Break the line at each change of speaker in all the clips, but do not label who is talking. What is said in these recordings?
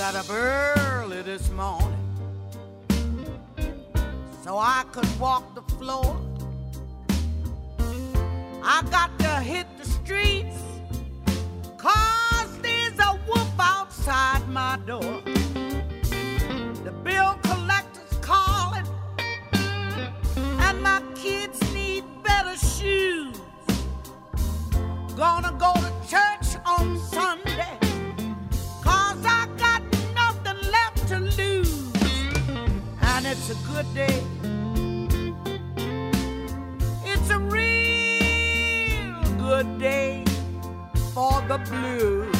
got up early this morning so I could walk the floor. I got to hit the streets 'cause there's a wolf outside my door. The bill collector's calling and my kids need better shoes. Gonna go to church on Sunday 'cause I got nothing left to lose. And it's a good day. It's a real good day for the blues.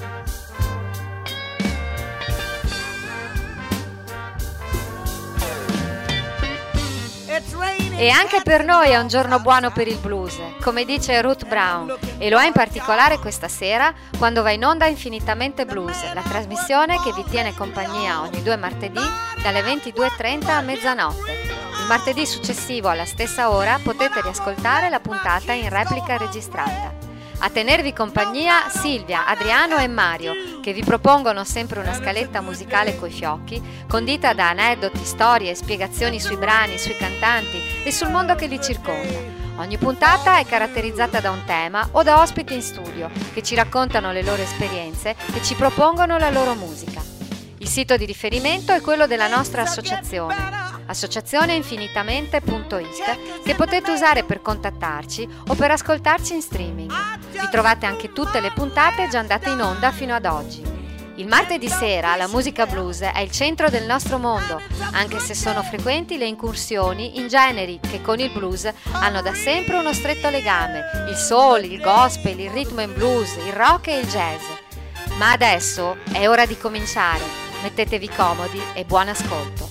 E anche per noi è un giorno buono per il blues, come dice Ruth Brown, e lo è in particolare questa sera quando va in onda Infinitamente Blues, la trasmissione che vi tiene compagnia ogni 2 martedì dalle 22:30 a mezzanotte. Il martedì successivo alla stessa ora potete riascoltare la puntata in replica registrata. A tenervi compagnia Silvia, Adriano e Mario, che vi propongono sempre una scaletta musicale coi fiocchi, condita da aneddoti, storie e spiegazioni sui brani, sui cantanti e sul mondo che li circonda. Ogni puntata è caratterizzata da un tema o da ospiti in studio che ci raccontano le loro esperienze e ci propongono la loro musica. Il sito di riferimento è quello della nostra associazione, associazioneinfinitamente.it, che potete usare per contattarci o per ascoltarci in streaming. Vi trovate anche tutte le puntate già andate in onda fino ad oggi. Il martedì sera la musica blues è il centro del nostro mondo, anche se sono frequenti le incursioni in generi che con il blues hanno da sempre uno stretto legame: il soul, il gospel, il rhythm and blues, il rock e il jazz. Ma adesso è ora di cominciare. Mettetevi comodi e buon ascolto.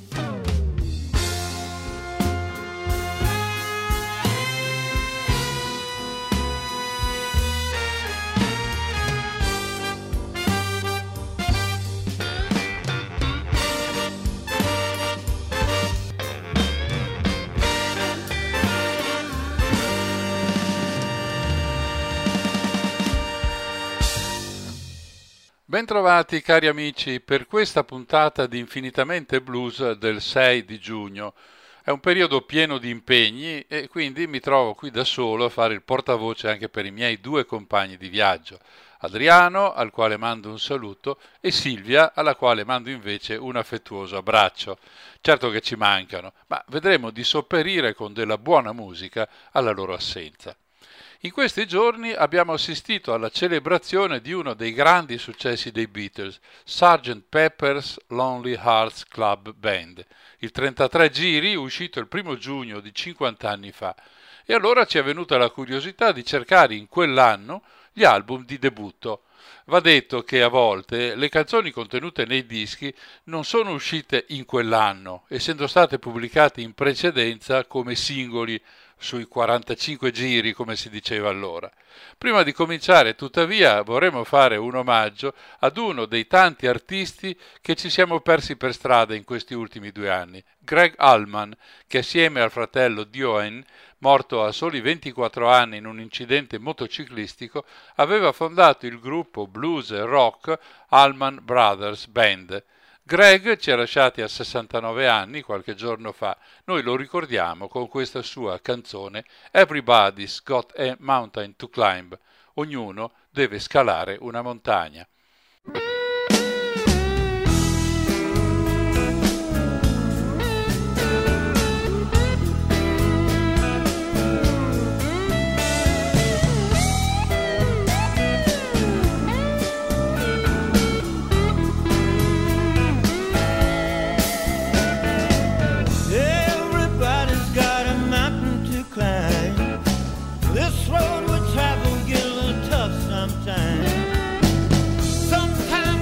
Bentrovati cari amici per questa puntata di Infinitamente Blues del 6 di giugno. È un periodo pieno di impegni e quindi mi trovo qui da solo a fare il portavoce anche per i miei 2 compagni di viaggio, Adriano, al quale mando un saluto, e Silvia, alla quale mando invece un affettuoso abbraccio. Certo che ci mancano, ma vedremo di sopperire con della buona musica alla loro assenza. In questi giorni abbiamo assistito alla celebrazione di uno dei grandi successi dei Beatles, Sgt. Pepper's Lonely Hearts Club Band, il 33 giri uscito il 1 giugno di 50 anni fa, e allora ci è venuta la curiosità di cercare in quell'anno gli album di debutto. Va detto che a volte le canzoni contenute nei dischi non sono uscite in quell'anno, essendo state pubblicate in precedenza come singoli sui 45 giri, come si diceva allora. Prima di cominciare, tuttavia, vorremmo fare un omaggio ad uno dei tanti artisti che ci siamo persi per strada in questi ultimi 2 anni, Gregg Allman, che assieme al fratello Dion, morto a soli 24 anni in un incidente motociclistico, aveva fondato il gruppo blues e rock Allman Brothers Band. Gregg ci ha lasciati a 69 anni qualche giorno fa. Noi lo ricordiamo con questa sua canzone Everybody's Got a Mountain to Climb. Ognuno deve scalare una montagna.
This road we travel get a little tough sometimes.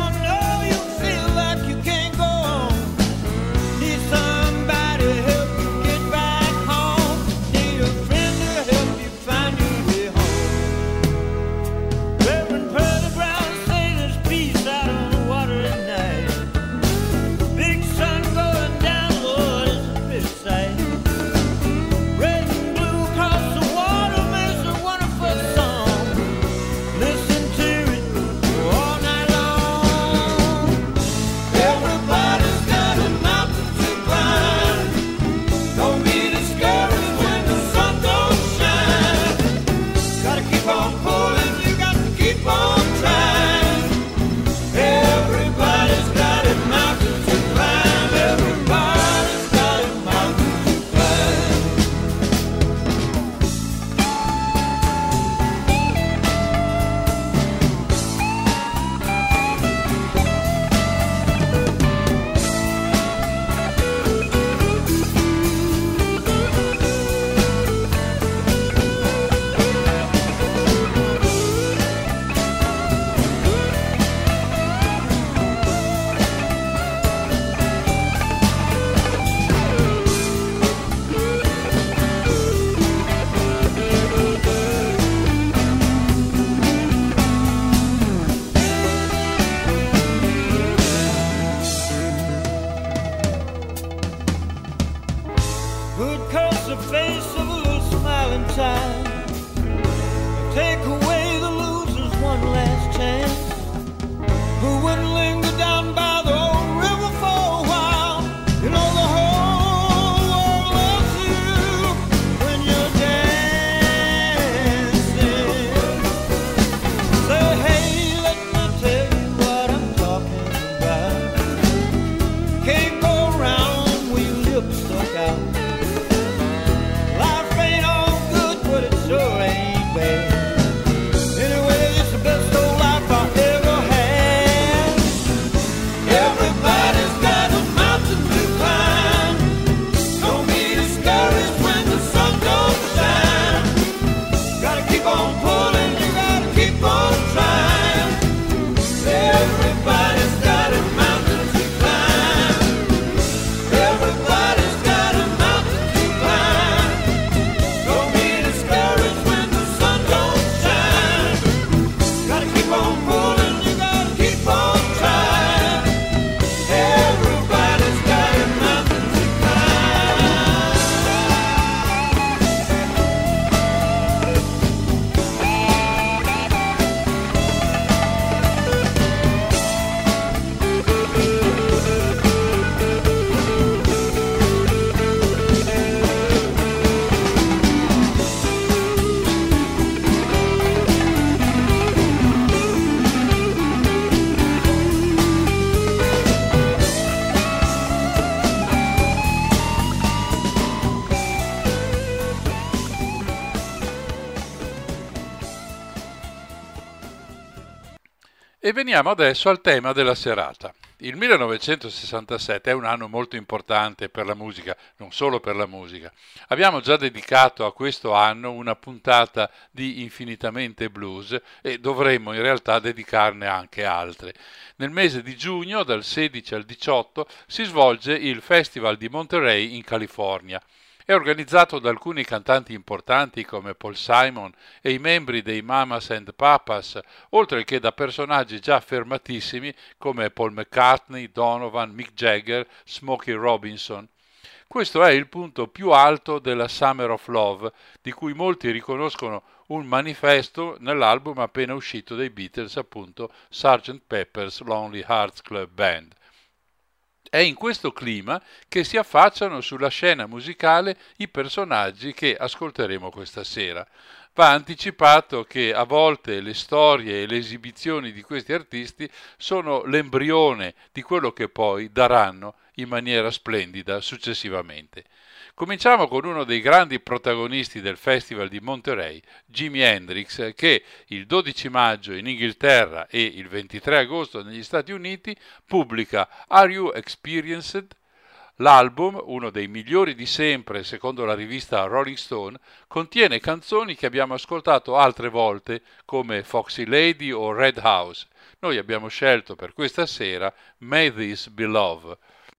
E veniamo adesso al tema della serata. Il 1967 è un anno molto importante per la musica, non solo per la musica. Abbiamo già dedicato a questo anno una puntata di Infinitamente Blues e dovremmo in realtà dedicarne anche altre. Nel mese di giugno, dal 16 al 18, si svolge il Festival di Monterey in California. È organizzato da alcuni cantanti importanti come Paul Simon e i membri dei Mamas and Papas, oltre che da personaggi già affermatissimi come Paul McCartney, Donovan, Mick Jagger, Smokey Robinson. Questo è il punto più alto della Summer of Love, di cui molti riconoscono un manifesto nell'album appena uscito dei Beatles, appunto Sgt. Pepper's Lonely Hearts Club Band. È in questo clima che si affacciano sulla scena musicale i personaggi che ascolteremo questa sera. Va anticipato che a volte le storie e le esibizioni di questi artisti sono l'embrione di quello che poi daranno in maniera splendida successivamente. Cominciamo con uno dei grandi protagonisti del Festival di Monterey, Jimi Hendrix, che il 12 maggio in Inghilterra e il 23 agosto negli Stati Uniti pubblica Are You Experienced? L'album, uno dei migliori di sempre secondo la rivista Rolling Stone, contiene canzoni che abbiamo ascoltato altre volte come Foxy Lady o Red House. Noi abbiamo scelto per questa sera May This Be Love.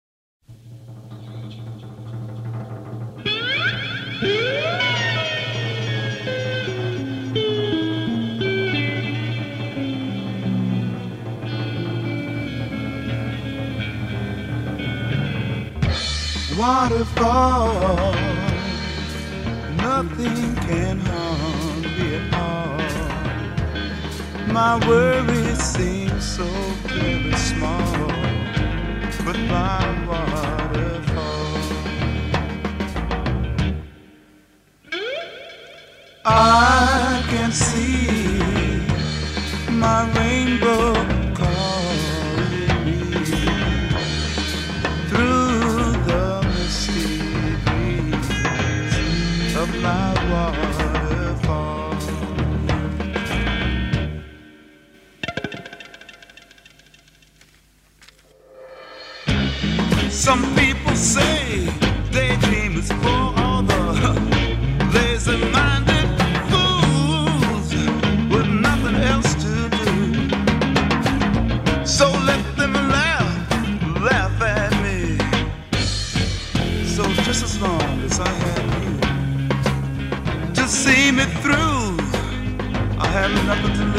Waterfall, nothing can harm me at all. My worries seem so very small, but my waterfall, I can see my rainbow calling me through the misty breeze of my waterfall. Some people say daydream is for all the lazy-minded fools with nothing else to do. So let them laugh at me. So just as long as I have you to see me through, I have nothing to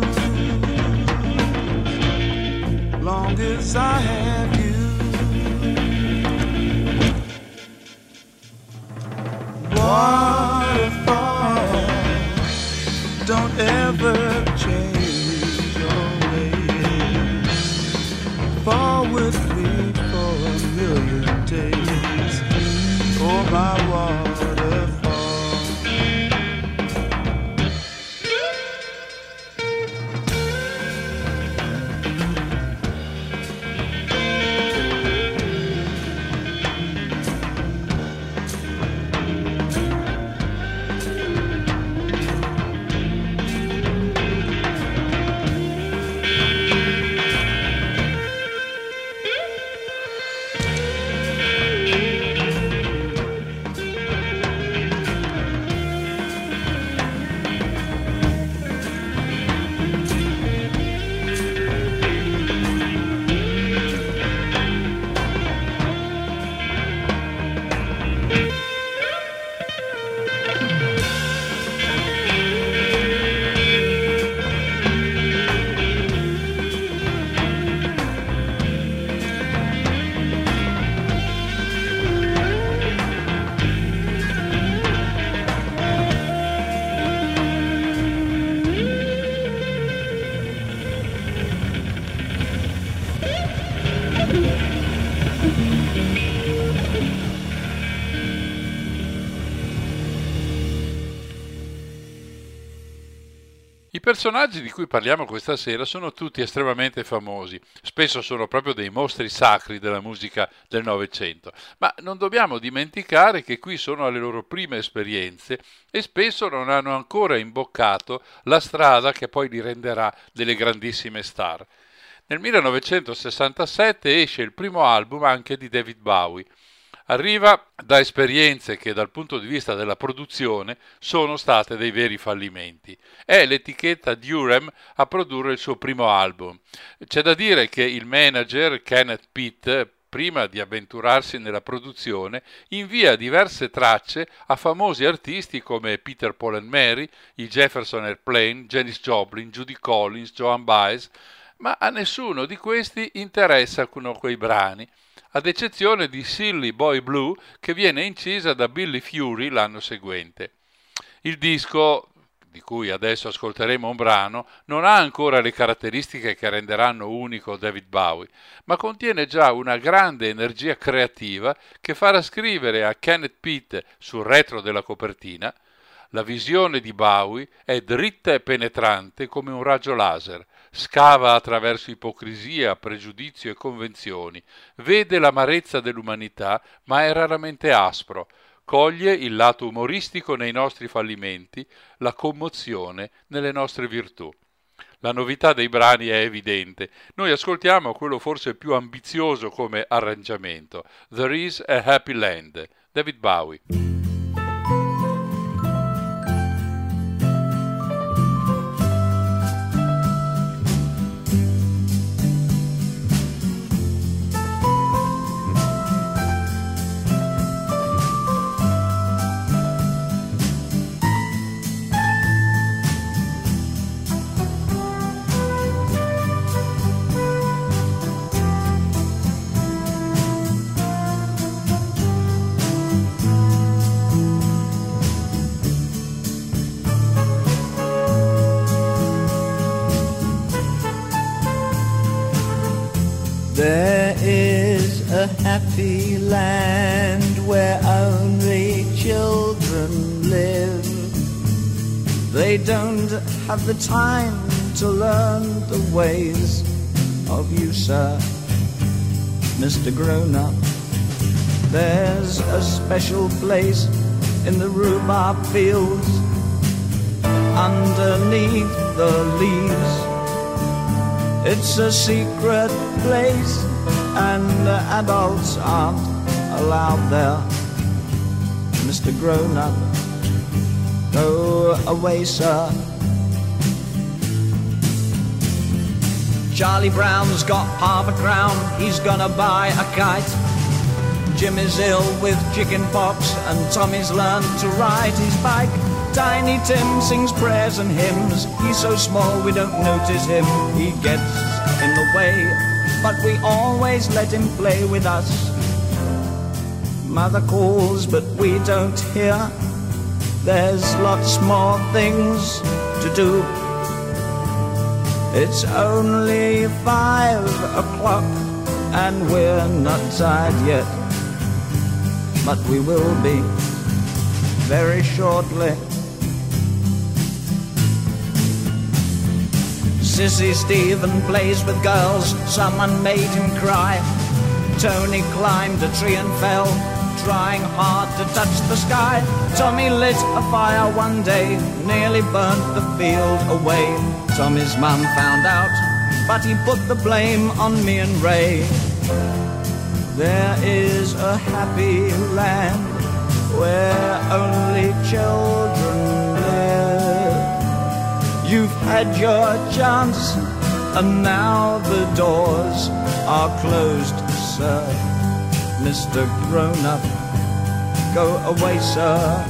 lose. Long as I have you. Waterfall, don't ever change your ways. Fall with me for a million days. Oh, my waterfall.
personaggi di cui parliamo questa sera sono tutti estremamente famosi, spesso sono proprio dei mostri sacri della musica del Novecento, ma non dobbiamo dimenticare che qui sono alle loro prime esperienze e spesso non hanno ancora imboccato la strada che poi li renderà delle grandissime star. Nel 1967 esce il primo album anche di David Bowie. Arriva da esperienze che dal punto di vista della produzione sono state dei veri fallimenti. È l'etichetta Durham a produrre il suo primo album. C'è da dire che il manager Kenneth Pitt, prima di avventurarsi nella produzione, invia diverse tracce a famosi artisti come Peter, Paul and Mary, i Jefferson Airplane, Janis Joplin, Judy Collins, Joan Baez, ma a nessuno di questi interessano quei brani, ad eccezione di Silly Boy Blue, che viene incisa da Billy Fury l'anno seguente. Il disco, di cui adesso ascolteremo un brano, non ha ancora le caratteristiche che renderanno unico David Bowie, ma contiene già una grande energia creativa che farà scrivere a Kenneth Pitt sul retro della copertina: la visione di Bowie è dritta e penetrante come un raggio laser, scava attraverso ipocrisia, pregiudizio e convenzioni, vede l'amarezza dell'umanità, ma è raramente aspro, coglie il lato umoristico nei nostri fallimenti, la commozione nelle nostre virtù. La novità dei brani è evidente. Noi ascoltiamo quello forse più ambizioso come arrangiamento, There is a Happy Land, David Bowie.
There is a happy land where only children live. They don't have the time to learn the ways of you, sir, Mr. Grown-Up. There's a special place in the rhubarb fields underneath the leaves. It's a secret place and adults aren't allowed there. Mr. Grown-Up, go away, sir. Charlie Brown's got half a crown, he's gonna buy a kite. Jim is ill with chicken pox and Tommy's learned to ride his bike. Tiny Tim sings prayers and hymns. He's so small we don't notice him. He gets in the way, but we always let him play with us. Mother calls, but we don't hear. There's lots more things to do. It's only 5 o'clock and we're not tired yet, but we will be very shortly. Sissy Stephen plays with girls, someone made him cry. Tony climbed a tree and fell, trying hard to touch the sky. Tommy lit a fire one day, nearly burnt the field away. Tommy's mum found out, but he put the blame on me and Ray. There is a happy land where only children live. You've had your chance and now the doors are closed, sir. Mr. Grown-Up, go away, sir.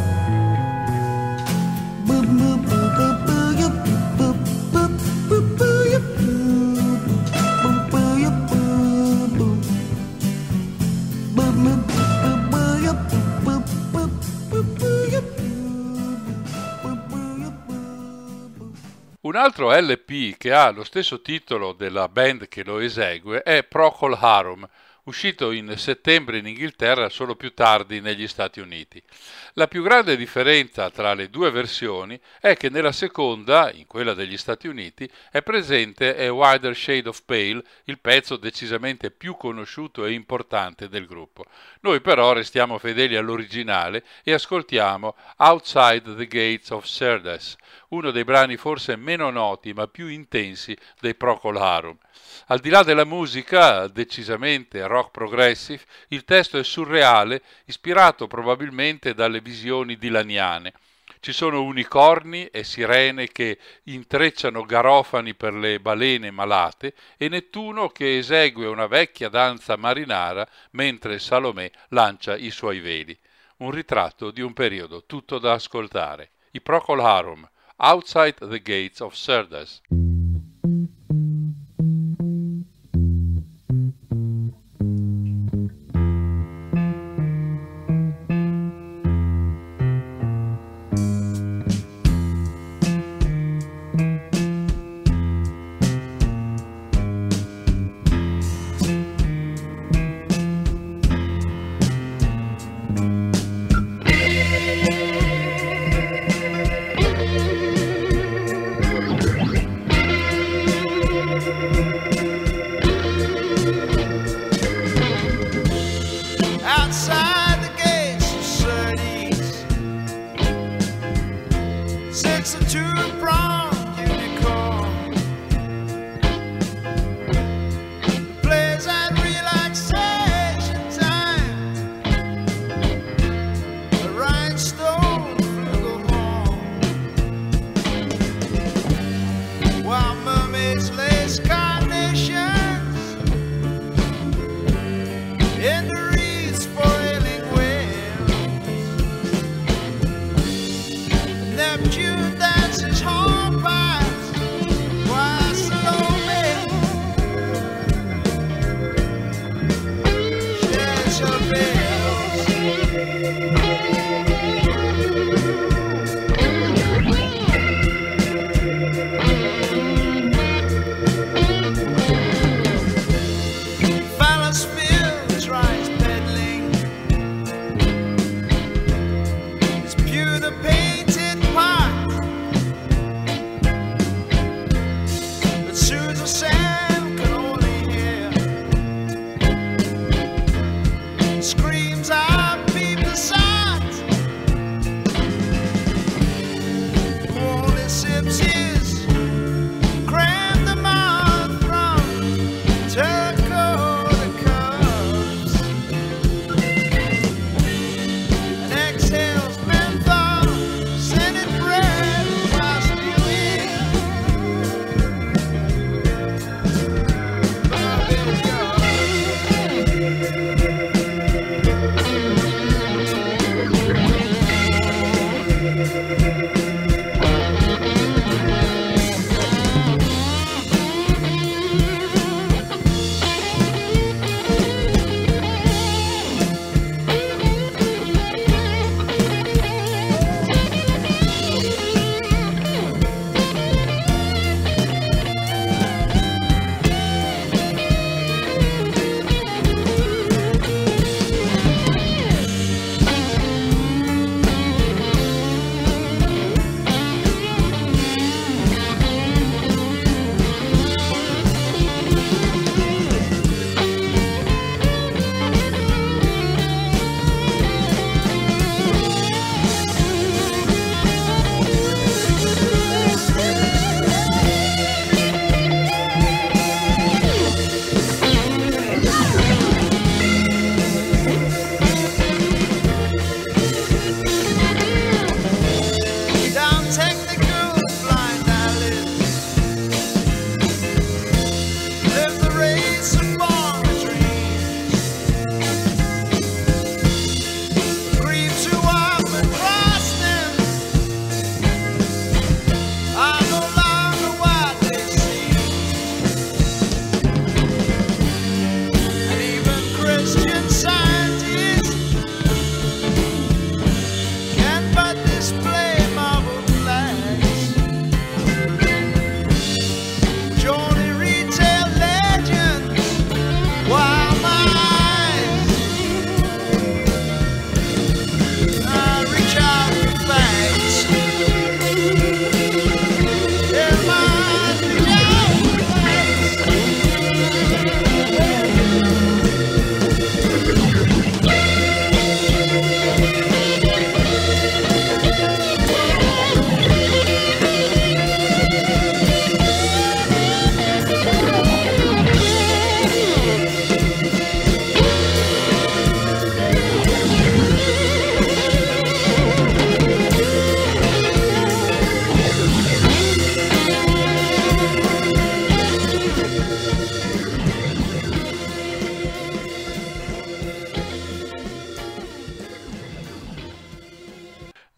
Un altro LP che ha lo stesso titolo della band che lo esegue è Procol Harum, uscito in settembre in Inghilterra, solo più tardi negli Stati Uniti. La più grande differenza tra le due versioni è che nella seconda, in quella degli Stati Uniti, è presente A Wider Shade of Pale, il pezzo decisamente più conosciuto e importante del gruppo. Noi però restiamo fedeli all'originale e ascoltiamo Outside the Gates of Sardis, uno dei brani forse meno noti ma più intensi dei Procol Harum. Al di là della musica, decisamente rock progressive, il testo è surreale, ispirato probabilmente dalle visioni dilaniane. Ci sono unicorni e sirene che intrecciano garofani per le balene malate e Nettuno che esegue una vecchia danza marinara mentre Salomè lancia i suoi veli. Un ritratto di un periodo tutto da ascoltare. I Procol Harum, Outside the Gates of Sardis.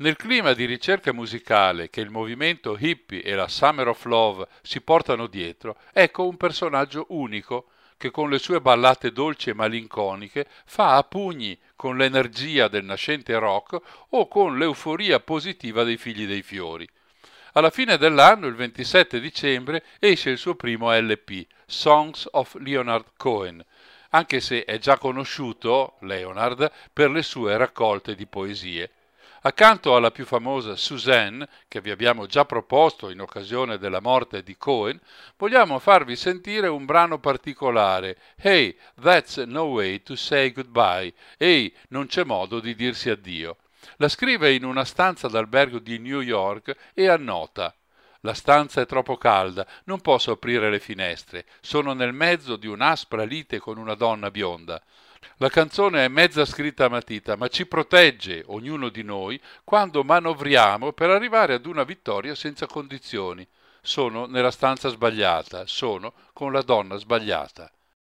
Nel clima di ricerca musicale che il movimento hippie e la Summer of Love si portano dietro, ecco un personaggio unico che con le sue ballate dolci e malinconiche fa a pugni con l'energia del nascente rock o con l'euforia positiva dei Figli dei Fiori. Alla fine dell'anno, il 27 dicembre, esce il suo primo LP, Songs of Leonard Cohen, anche se è già conosciuto, Leonard, per le sue raccolte di poesie. Accanto alla più famosa Suzanne, che vi abbiamo già proposto in occasione della morte di Cohen, vogliamo farvi sentire un brano particolare, Hey, That's No Way to Say Goodbye, Ehi, non c'è modo di dirsi addio. La scrive in una stanza d'albergo di New York e annota: la stanza è troppo calda, non posso aprire le finestre, sono nel mezzo di un'aspra lite con una donna bionda. La canzone è mezza scritta a matita, ma ci protegge, ognuno di noi, quando manovriamo per arrivare ad una vittoria senza condizioni. Sono nella stanza sbagliata, sono con la donna sbagliata.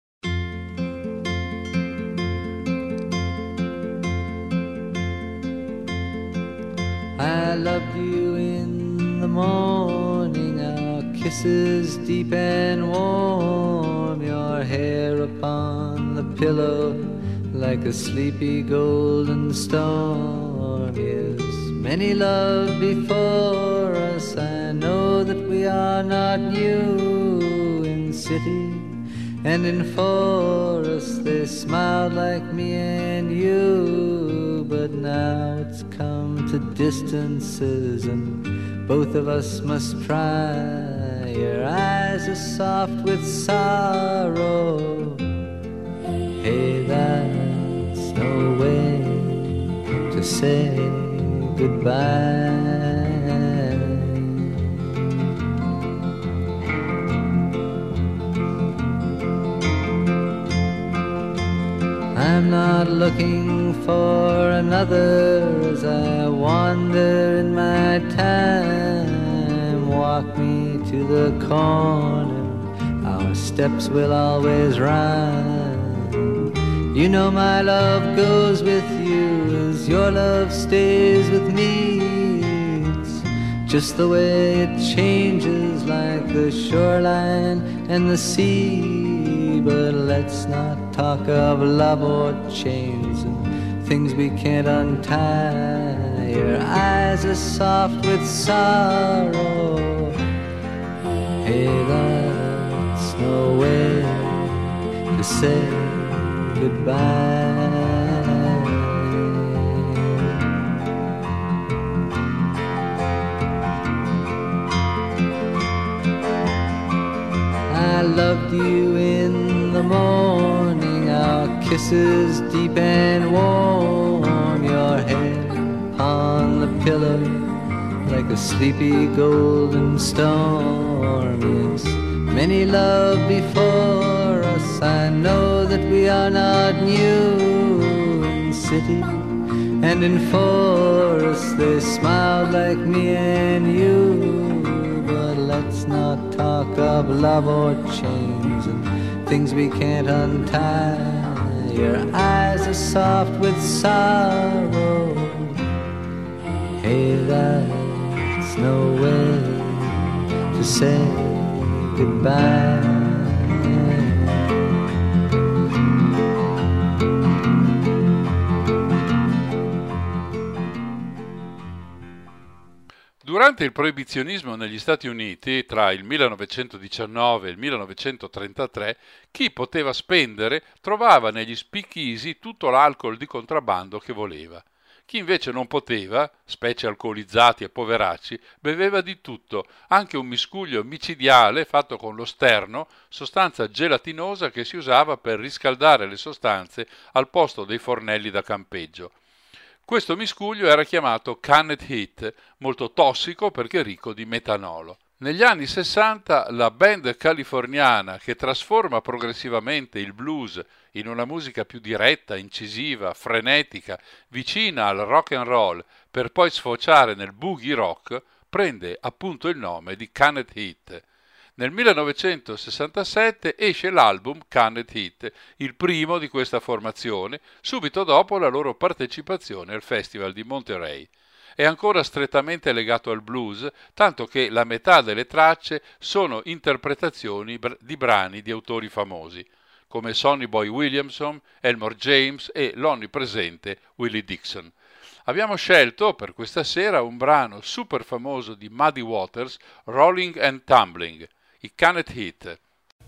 I loved you in the morning, our kisses deep and warm, your hair upon the pillow like a sleepy golden storm. Yes, many love before us, I know that we are not new. In city and in forest they smiled like me and you, but now it's come to distances and both of us must try. Your eyes are soft with sorrow. Hey, that's no way to say goodbye. I'm not looking for another as I wander in my time. Walk me to the corner, our steps will always rhyme. You know my love goes with you as your love stays with me. It's just the way it changes like the shoreline and the sea. But let's not talk of love or chains and things we can't untie. Your eyes are soft with sorrow. Hey, that's no way to say goodbye. I loved you in the morning, our kisses deep and warm, your head on the pillow like a sleepy golden storm. Yes, many love before us, I know that we are not new. In city and in forest they smiled like me and you. Let's not talk of love or chains and things we can't untie. Your eyes are soft with sorrow. Hey, that's no way to say goodbye.
Durante il proibizionismo negli Stati Uniti, tra il 1919 e il 1933, chi poteva spendere trovava negli speakeasy tutto l'alcol di contrabbando che voleva. Chi invece non poteva, specie alcolizzati e poveracci, beveva di tutto, anche un miscuglio micidiale fatto con lo sterno, sostanza gelatinosa che si usava per riscaldare le sostanze al posto dei fornelli da campeggio. Questo miscuglio era chiamato Canned Heat, molto tossico perché ricco di metanolo. Negli anni 60 la band californiana che trasforma progressivamente il blues in una musica più diretta, incisiva, frenetica, vicina al rock and roll, per poi sfociare nel boogie rock, prende appunto il nome di Canned Heat. Nel 1967 esce l'album Canned Heat, il primo di questa formazione, subito dopo la loro partecipazione al Festival di Monterey. è ancora strettamente legato al blues, tanto che la metà delle tracce sono interpretazioni di brani di autori famosi, come Sonny Boy Williamson, Elmore James e l'onnipresente Willie Dixon. Abbiamo scelto per questa sera un brano super famoso di Muddy Waters, Rolling and Tumbling, i Canet Heat.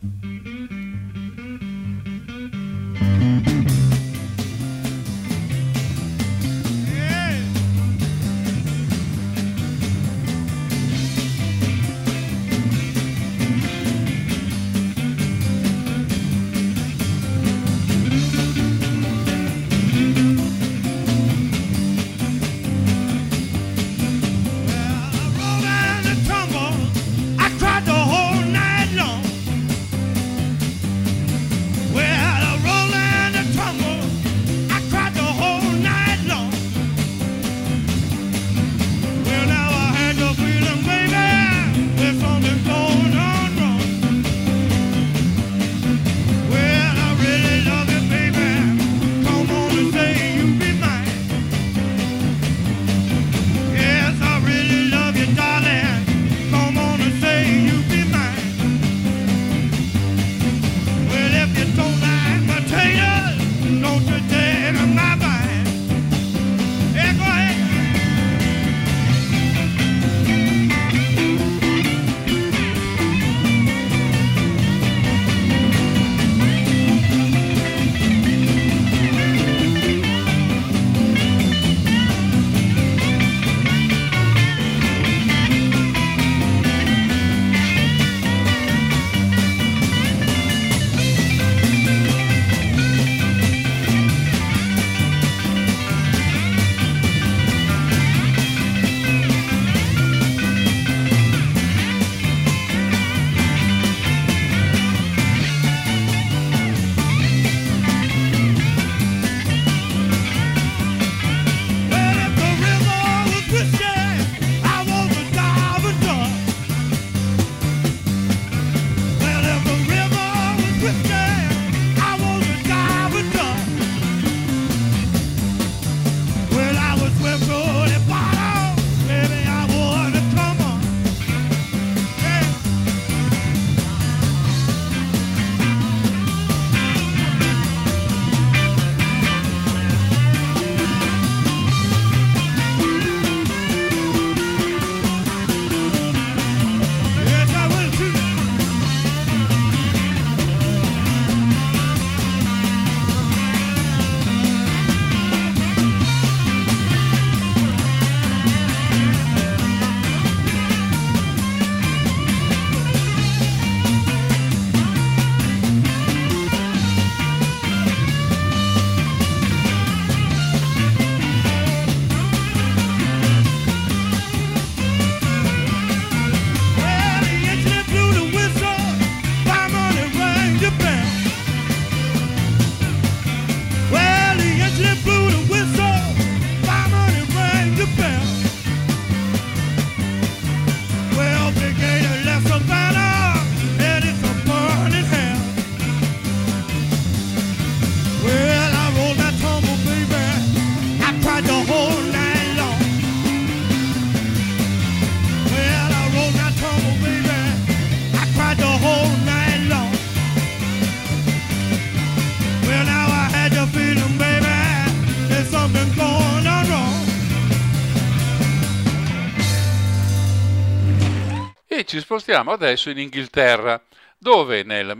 Ci spostiamo adesso in Inghilterra, dove nel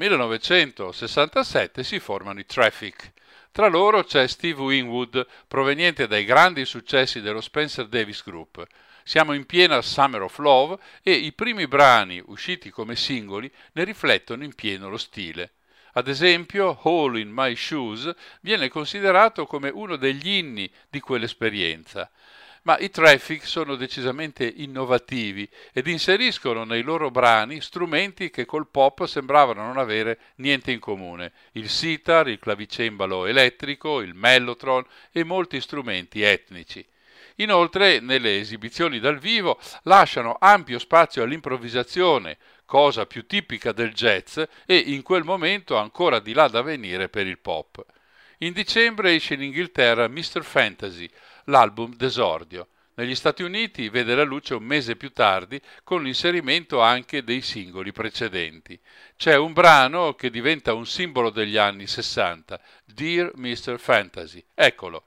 1967 si formano i Traffic. Tra loro c'è Steve Winwood, proveniente dai grandi successi dello Spencer Davis Group. Siamo in piena Summer of Love e i primi brani, usciti come singoli, ne riflettono in pieno lo stile. Ad esempio, Hole in My Shoes viene considerato come uno degli inni di quell'esperienza. Ma i Traffic sono decisamente innovativi ed inseriscono nei loro brani strumenti che col pop sembravano non avere niente in comune: il sitar, il clavicembalo elettrico, il mellotron e molti strumenti etnici. Inoltre, nelle esibizioni dal vivo lasciano ampio spazio all'improvvisazione, cosa più tipica del jazz e in quel momento ancora di là da venire per il pop. In dicembre esce in Inghilterra Mr. Fantasy, l'album d'esordio. Negli Stati Uniti vede la luce un mese più tardi con l'inserimento anche dei singoli precedenti. C'è un brano che diventa un simbolo degli anni 60, Dear Mr. Fantasy. Eccolo.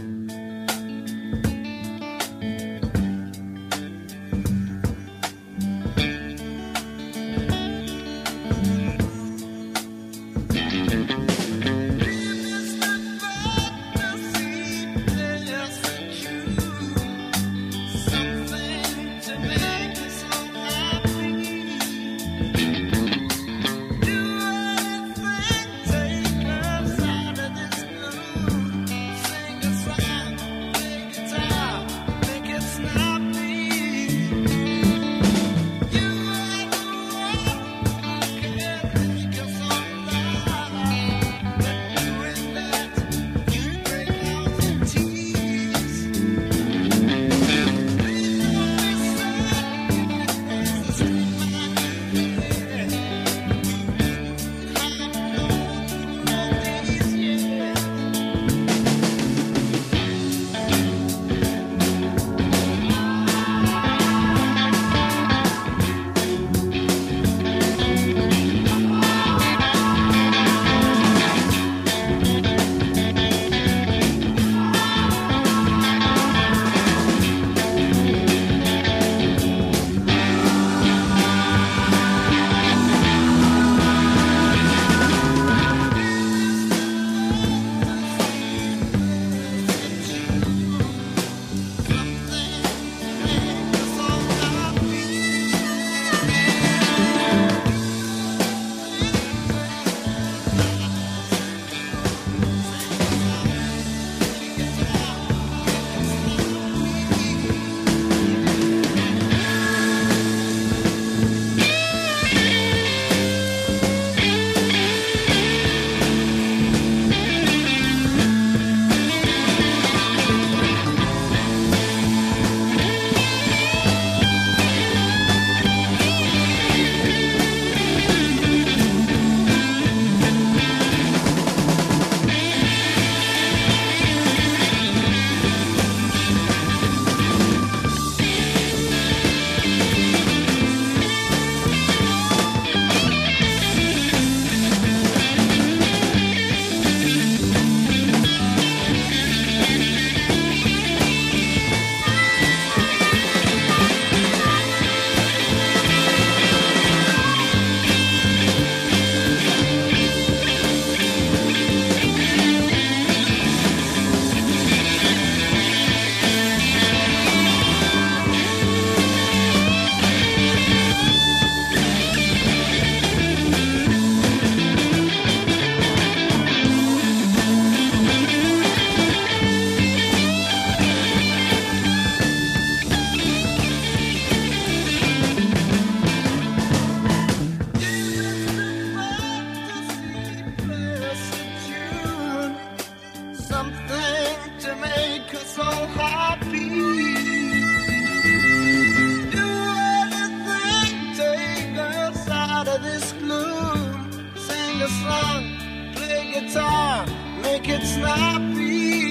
make it snappy.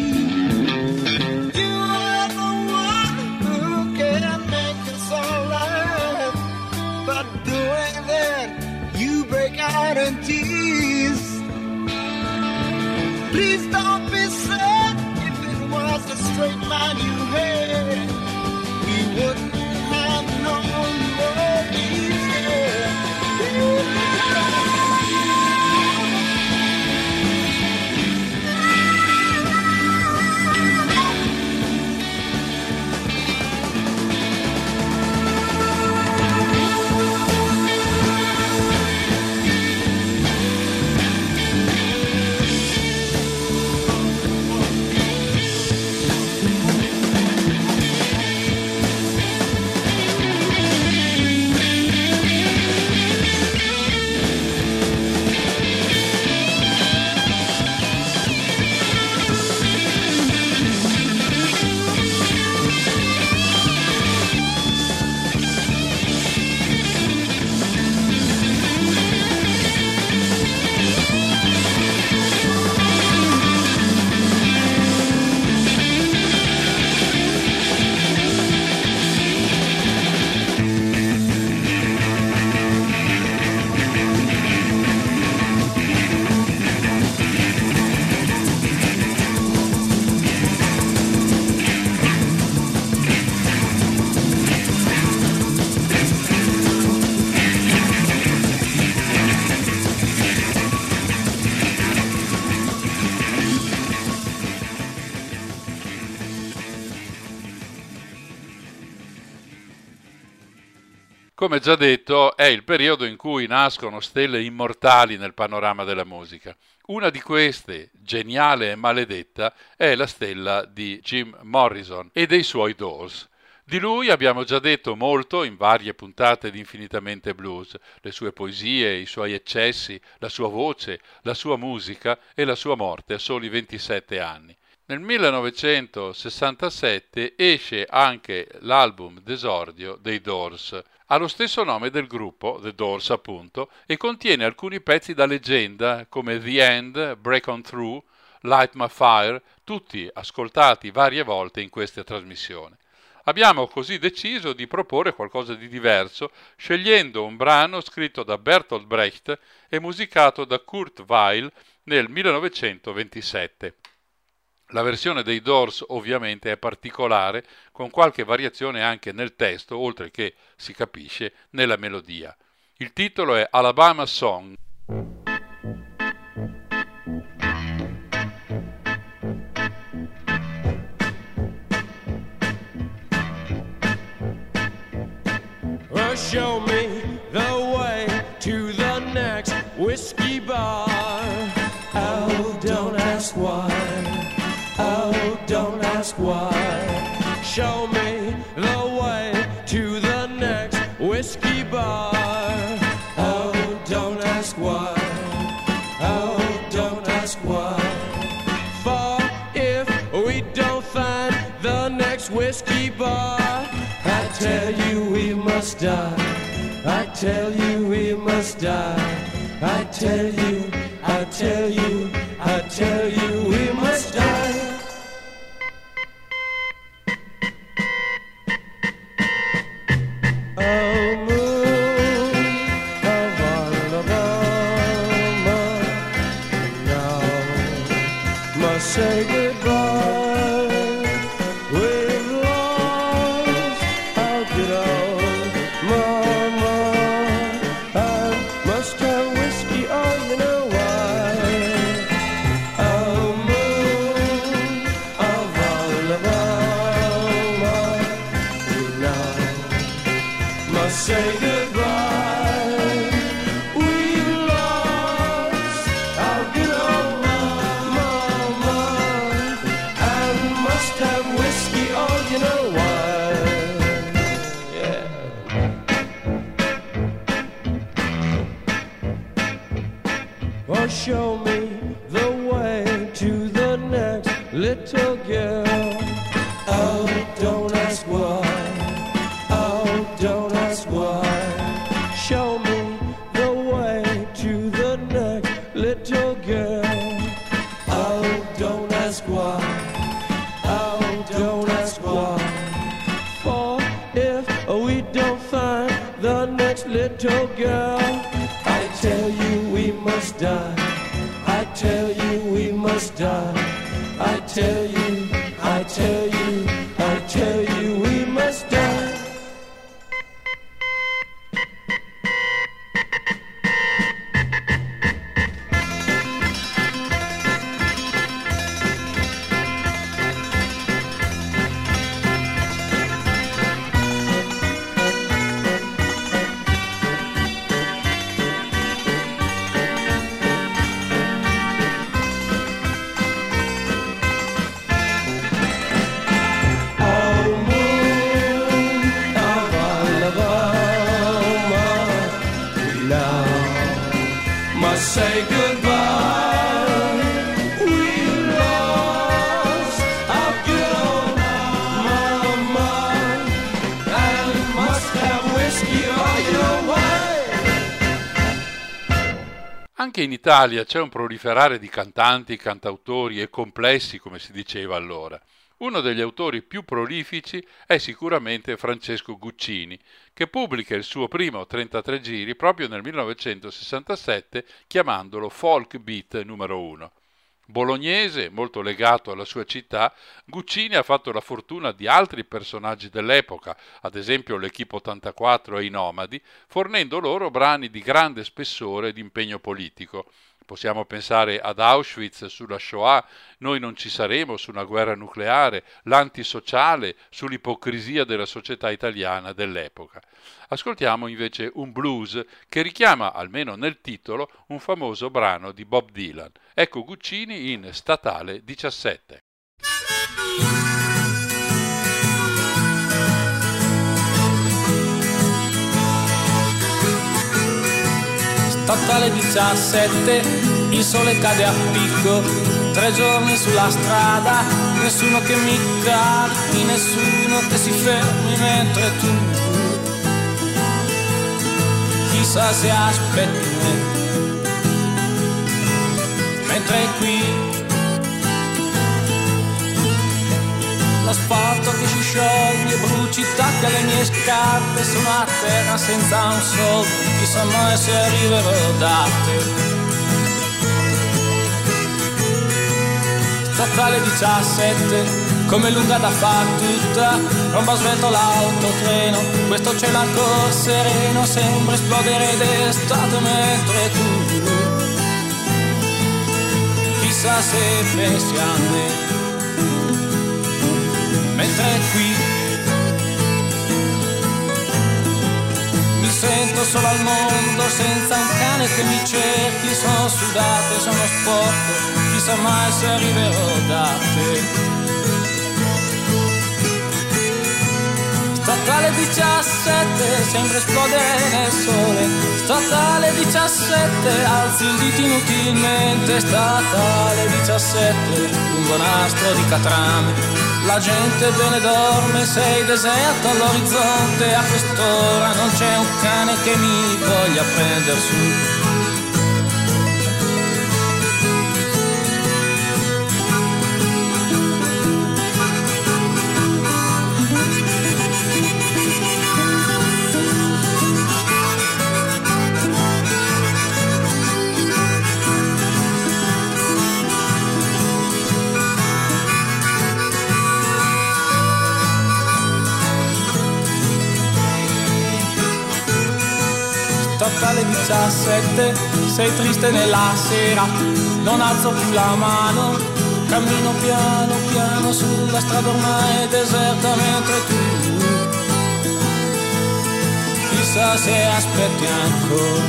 You are the one who can make us all laugh. But doing that, you break out in tears. Please don't be sad. If it was a straight line you had, we wouldn't have known what easy.
Come già detto, è il periodo in cui nascono stelle immortali nel panorama della musica. Una di queste, geniale e maledetta, è la stella di Jim Morrison e dei suoi Doors. Di lui abbiamo già detto molto in varie puntate di Infinitamente Blues, le sue poesie, i suoi eccessi, la sua voce, la sua musica e la sua morte a soli 27 anni. Nel 1967 esce anche l'album d'esordio dei Doors. Ha lo stesso nome del gruppo, The Doors appunto, e contiene alcuni pezzi da leggenda come The End, Break On Through, Light My Fire, tutti ascoltati varie volte in questa trasmissione. Abbiamo così deciso di proporre qualcosa di diverso, scegliendo un brano scritto da Bertolt Brecht e musicato da Kurt Weill nel 1927. La versione dei Doors ovviamente è particolare, con qualche variazione anche nel testo, oltre che, si capisce, nella melodia. Il titolo è Alabama Song.
Show me the way to the next whiskey bar. Oh, don't ask why. Oh, don't ask why. Show me the way to the next whiskey bar. Oh, don't ask why. Oh, don't ask why. For if we don't find the next whiskey bar, I tell you we must die. I tell you we must die. I tell you, I tell you, I tell you we must die. Oh, moon of Alabama, now must say goodbye. Say goodbye. We lost our good old mama, and must have whiskey. Oh, you know why? Yeah. Well, show me the way to the next little girl. Oh, don't ask why. Oh, don't ask why. Show me the way to the next little girl. Oh, don't ask why. Oh, don't ask why. For if we don't find the next little girl, I tell you we must die. I tell you we must die. I tell you, I tell you, I tell you we must die. Say goodbye. We lost our good old mama, and must have whiskey. Oh, you know why?
Anche in Italia c'è un proliferare di cantanti, cantautori e complessi, come si diceva allora. Uno degli autori più prolifici è sicuramente Francesco Guccini, che pubblica il suo primo 33 giri proprio nel 1967, chiamandolo Folk Beat numero 1. Bolognese, molto legato alla sua città, Guccini ha fatto la fortuna di altri personaggi dell'epoca, ad esempio l'Equipe 84 e i Nomadi, fornendo loro brani di grande spessore ed impegno politico. Possiamo pensare ad Auschwitz, sulla Shoah, Noi non ci saremo, su una guerra nucleare, l'antisociale, sull'ipocrisia della società italiana dell'epoca. Ascoltiamo invece un blues che richiama, almeno nel titolo, un famoso brano di Bob Dylan. Ecco Guccini in Statale 17.
Statale 17, il sole cade a picco, 3 giorni sulla strada, nessuno che mi carichi, nessuno che si fermi mentre tu, chissà se aspetti me, mentre qui l'asfalto che si scioglie, bruci, tacca le mie scarpe, sono a terra senza un soldo, chissà mai se arriverò da te. Statale 17, come lunga da far tutta, romba svelto l'autotreno, questo cielo ancora sereno, sembra esplodere d'estate mentre tu, chissà se pensi a me. Mentre qui mi sento solo al mondo, senza un cane che mi cerchi, sono sudato e sono sporco, chissà mai se arriverò da te. Statale 17, sembra esplodere nel sole, statale 17, alzi il dito inutilmente, statale 17, lungo nastro di catrame, la gente bene dorme, sei deserto all'orizzonte, a quest'ora non c'è un cane che mi voglia prender su. Statale 17, sei triste nella sera, non alzo più la mano, cammino piano piano sulla strada ormai deserta mentre tu, chissà se aspetti ancora,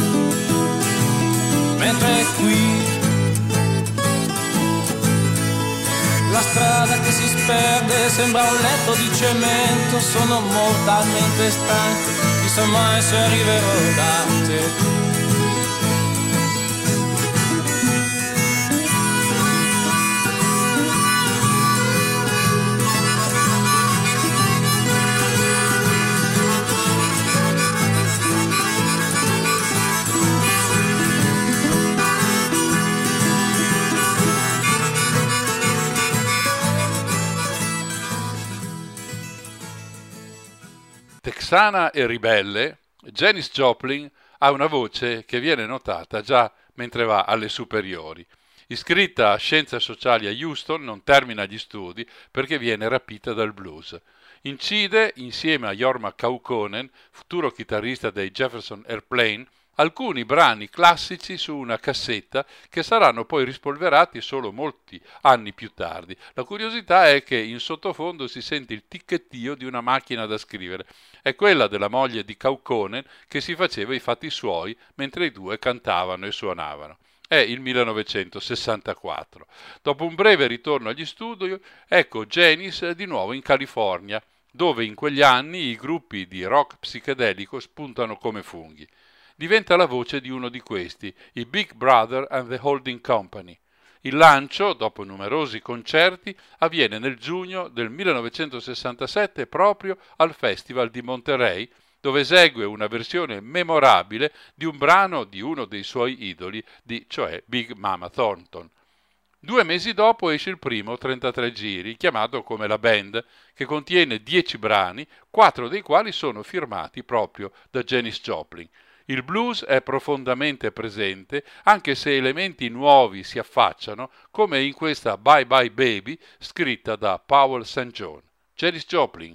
mentre qui la strada che si sperde sembra un letto di cemento, sono mortalmente stanco, chissà mai se arriverò da te.
Texana e ribelle, Janis Joplin ha una voce che viene notata già mentre va alle superiori. Iscritta a Scienze Sociali a Houston, non termina gli studi perché viene rapita dal blues. Incide, insieme a Jorma Kaukonen, futuro chitarrista dei Jefferson Airplane, alcuni brani classici su una cassetta che saranno poi rispolverati solo molti anni più tardi. La curiosità è che in sottofondo si sente il ticchettio di una macchina da scrivere. È quella della moglie di Kaukonen che si faceva i fatti suoi mentre i due cantavano e suonavano. È il 1964. Dopo un breve ritorno agli studi, ecco Janis di nuovo in California, dove in quegli anni i gruppi di rock psichedelico spuntano come funghi. Diventa la voce di uno di questi, i Big Brother and the Holding Company. Il lancio, dopo numerosi concerti, avviene nel giugno del 1967 proprio al Festival di Monterey, dove esegue una versione memorabile di un brano di uno dei suoi idoli, cioè Big Mama Thornton. 2 mesi dopo esce il primo 33 giri, chiamato come La Band, che contiene 10 brani, 4 dei quali sono firmati proprio da Janis Joplin. Il blues è profondamente presente, anche se elementi nuovi si affacciano, come in questa Bye Bye Baby, scritta da Powell St. John. Janis Joplin.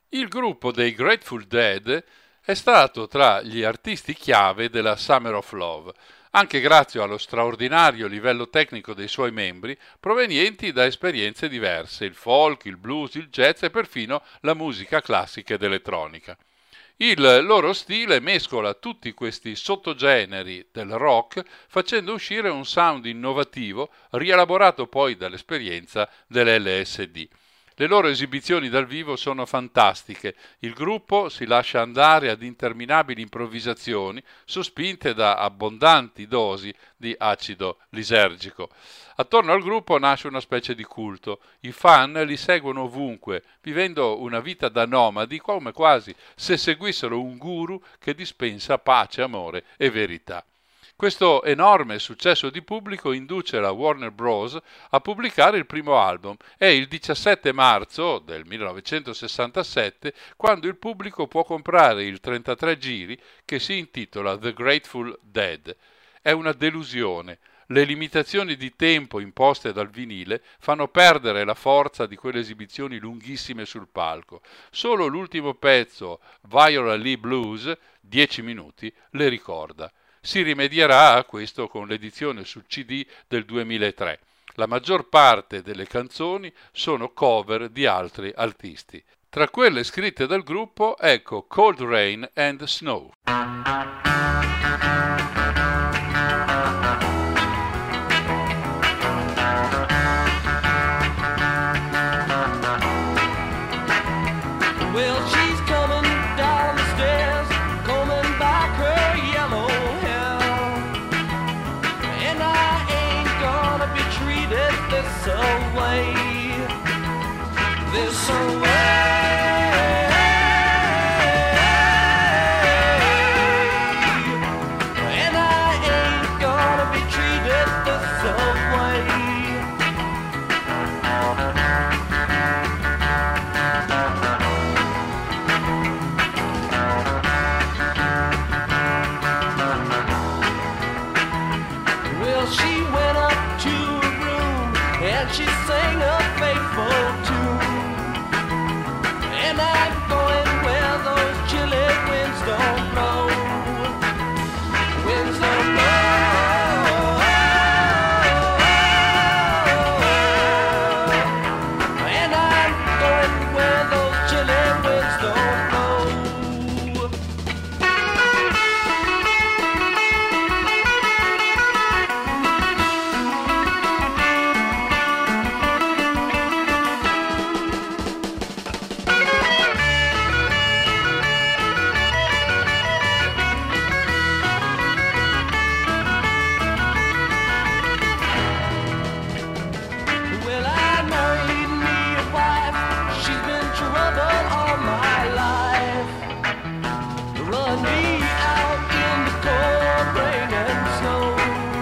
Il gruppo dei Grateful Dead è stato tra gli artisti chiave della Summer of Love, anche grazie allo straordinario livello tecnico dei suoi membri, provenienti da esperienze diverse, il folk, il blues, il jazz e perfino la musica classica ed elettronica. Il loro stile mescola tutti questi sottogeneri del rock, facendo uscire un sound innovativo, rielaborato poi dall'esperienza dell'LSD. Le loro esibizioni dal vivo sono fantastiche, il gruppo si lascia andare ad interminabili improvvisazioni sospinte da abbondanti dosi di acido lisergico. Attorno al gruppo nasce una specie di culto, i fan li seguono ovunque, vivendo una vita da nomadi come quasi se seguissero un guru che dispensa pace, amore e verità. Questo enorme successo di pubblico induce la Warner Bros. A pubblicare il primo album. È il 17 marzo del 1967 quando il pubblico può comprare il 33 giri che si intitola The Grateful Dead. È una delusione. Le limitazioni di tempo imposte dal vinile fanno perdere la forza di quelle esibizioni lunghissime sul palco. Solo l'ultimo pezzo, Viola Lee Blues, 10 minuti, le ricorda. Si rimedierà a questo con l'edizione su CD del 2003. La maggior parte delle canzoni sono cover di altri artisti. Tra quelle scritte dal gruppo, ecco Cold Rain and Snow.
Well, she's coming down the stairs, combing back her yellow hair, and I ain't gonna be treated this away, this away. And I ain't gonna be treated this away. Well, she went up to her room and she sang a faithful tune. And I'm going where those chilly winds don't blow. Winds don't blow. And I'm going where those chilly winds don't blow. Well, I married me a wife. She's been trouble all my life. Run me out in the cold rain and snow.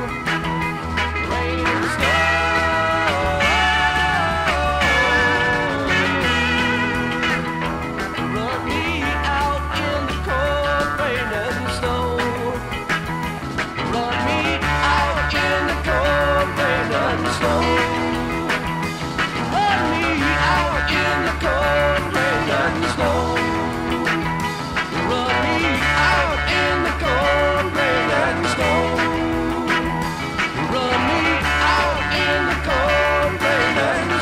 Rain and snow. Run me out in the cold rain and snow. Run me out in the cold rain and snow. Run me out in the cold rain and snow. Run me out in the cold rain and snow. Run me out in the cold rain and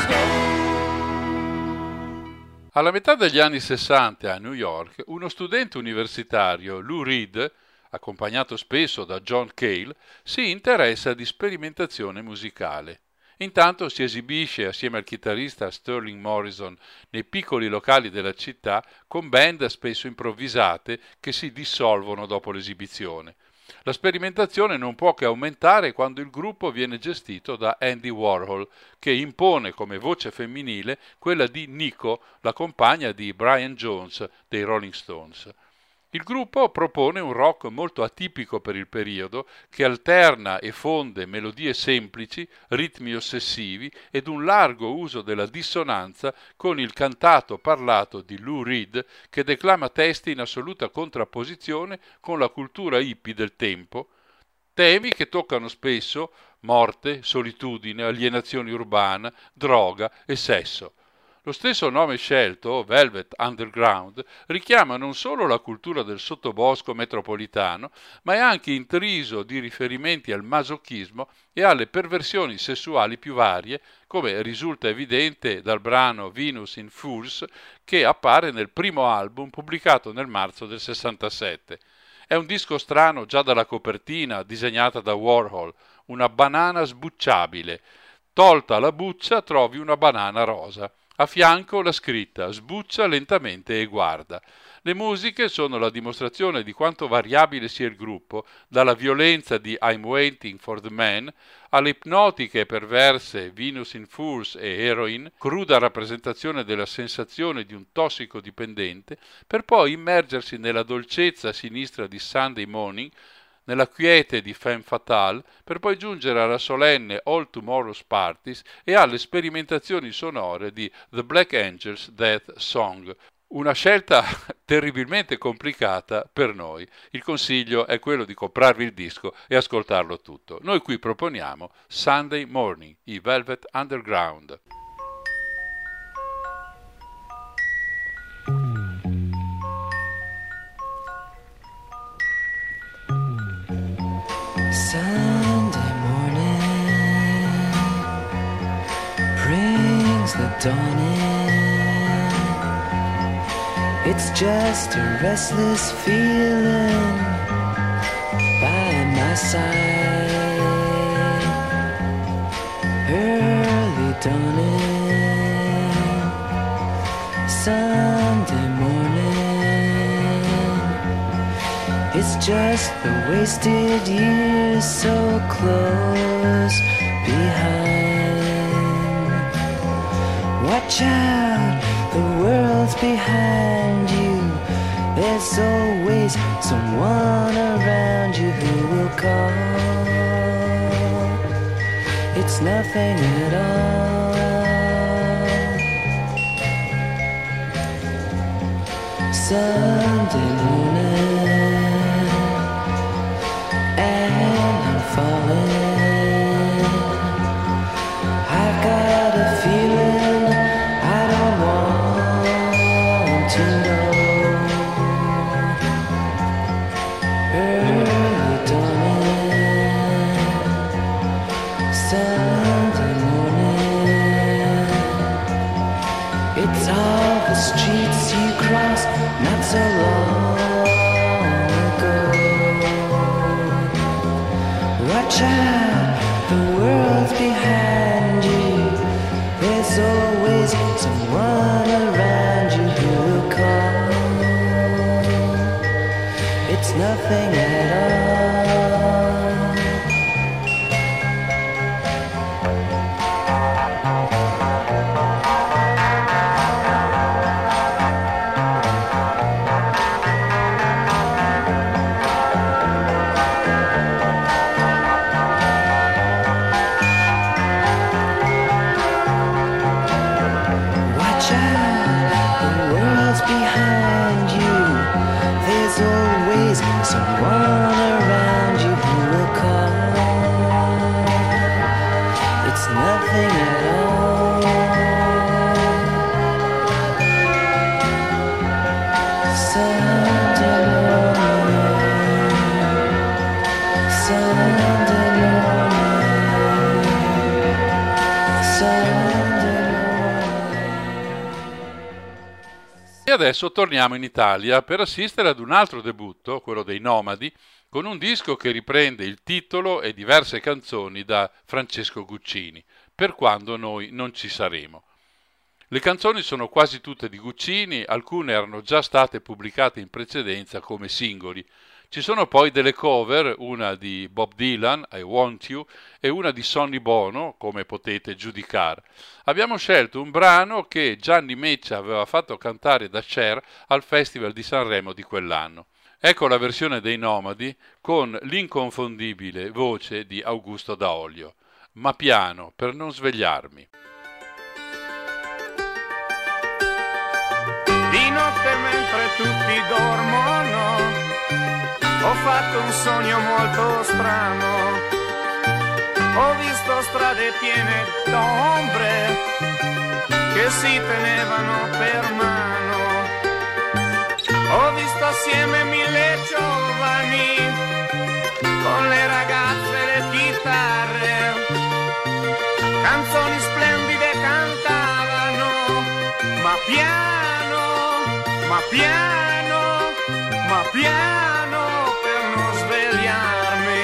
snow.
Alla metà degli anni 60 a New York, uno studente universitario, Lou Reed, accompagnato spesso da John Cale, si interessa di sperimentazione musicale. Intanto si esibisce assieme al chitarrista Sterling Morrison nei piccoli locali della città con band spesso improvvisate che si dissolvono dopo l'esibizione. La sperimentazione non può che aumentare quando il gruppo viene gestito da Andy Warhol, che impone come voce femminile quella di Nico, la compagna di Brian Jones dei Rolling Stones. Il gruppo propone un rock molto atipico per il periodo, che alterna e fonde melodie semplici, ritmi ossessivi ed un largo uso della dissonanza con il cantato parlato di Lou Reed, che declama testi in assoluta contrapposizione con la cultura hippie del tempo, temi che toccano spesso morte, solitudine, alienazione urbana, droga e sesso. Lo stesso nome scelto, Velvet Underground, richiama non solo la cultura del sottobosco metropolitano, ma è anche intriso di riferimenti al masochismo e alle perversioni sessuali più varie, come risulta evidente dal brano Venus in Furs, che appare nel primo album pubblicato nel marzo del 67. È un disco strano già dalla copertina, disegnata da Warhol, una banana sbucciabile. Tolta la buccia trovi una banana rosa. A fianco la scritta "Sbuccia lentamente e guarda". Le musiche sono la dimostrazione di quanto variabile sia il gruppo, dalla violenza di I'm Waiting for the Man alle ipnotiche e perverse Venus in Furs e Heroin, cruda rappresentazione della sensazione di un tossicodipendente, per poi immergersi nella dolcezza sinistra di Sunday Morning, nella quiete di Femme Fatale, per poi giungere alla solenne All Tomorrow's Parties e alle sperimentazioni sonore di The Black Angels Death Song. Una scelta terribilmente complicata per noi. Il consiglio è quello di comprarvi il disco e ascoltarlo tutto. Noi qui proponiamo Sunday Morning, i Velvet Underground.
Sunday morning brings the dawn in. It's just a restless feeling by my side. Early dawning, Sunday morning. It's just the wasted years so close behind. Watch out, the world's behind you. There's always someone around you who will call. It's nothing at all. Sunday morning, I've got a feeling I don't want to know. Early dawning, Sunday morning. It's all the streets you crossed not so long ago. Watch out, the world's behind you. There's always someone around you who will call. It's nothing at all.
E adesso torniamo in Italia per assistere ad un altro debutto, quello dei Nomadi, con un disco che riprende il titolo e diverse canzoni da Francesco Guccini, Per quando noi non ci saremo. Le canzoni sono quasi tutte di Guccini, alcune erano già state pubblicate in precedenza come singoli. Ci sono poi delle cover, una di Bob Dylan, I Want You, e una di Sonny Bono, come potete giudicare. Abbiamo scelto un brano che Gianni Meccia aveva fatto cantare da Cher al Festival di Sanremo di quell'anno. Ecco la versione dei Nomadi con l'inconfondibile voce di Augusto Daolio. Ma piano, per non svegliarmi.
Di notte mentre tutti dormono ho fatto un sogno molto strano. Ho visto strade piene d'ombre che si tenevano per mano. Ho visto assieme 1000 giovani con le ragazze e le chitarre, canzoni splendide cantavano, ma piano, ma piano, ma piano per non svegliarmi.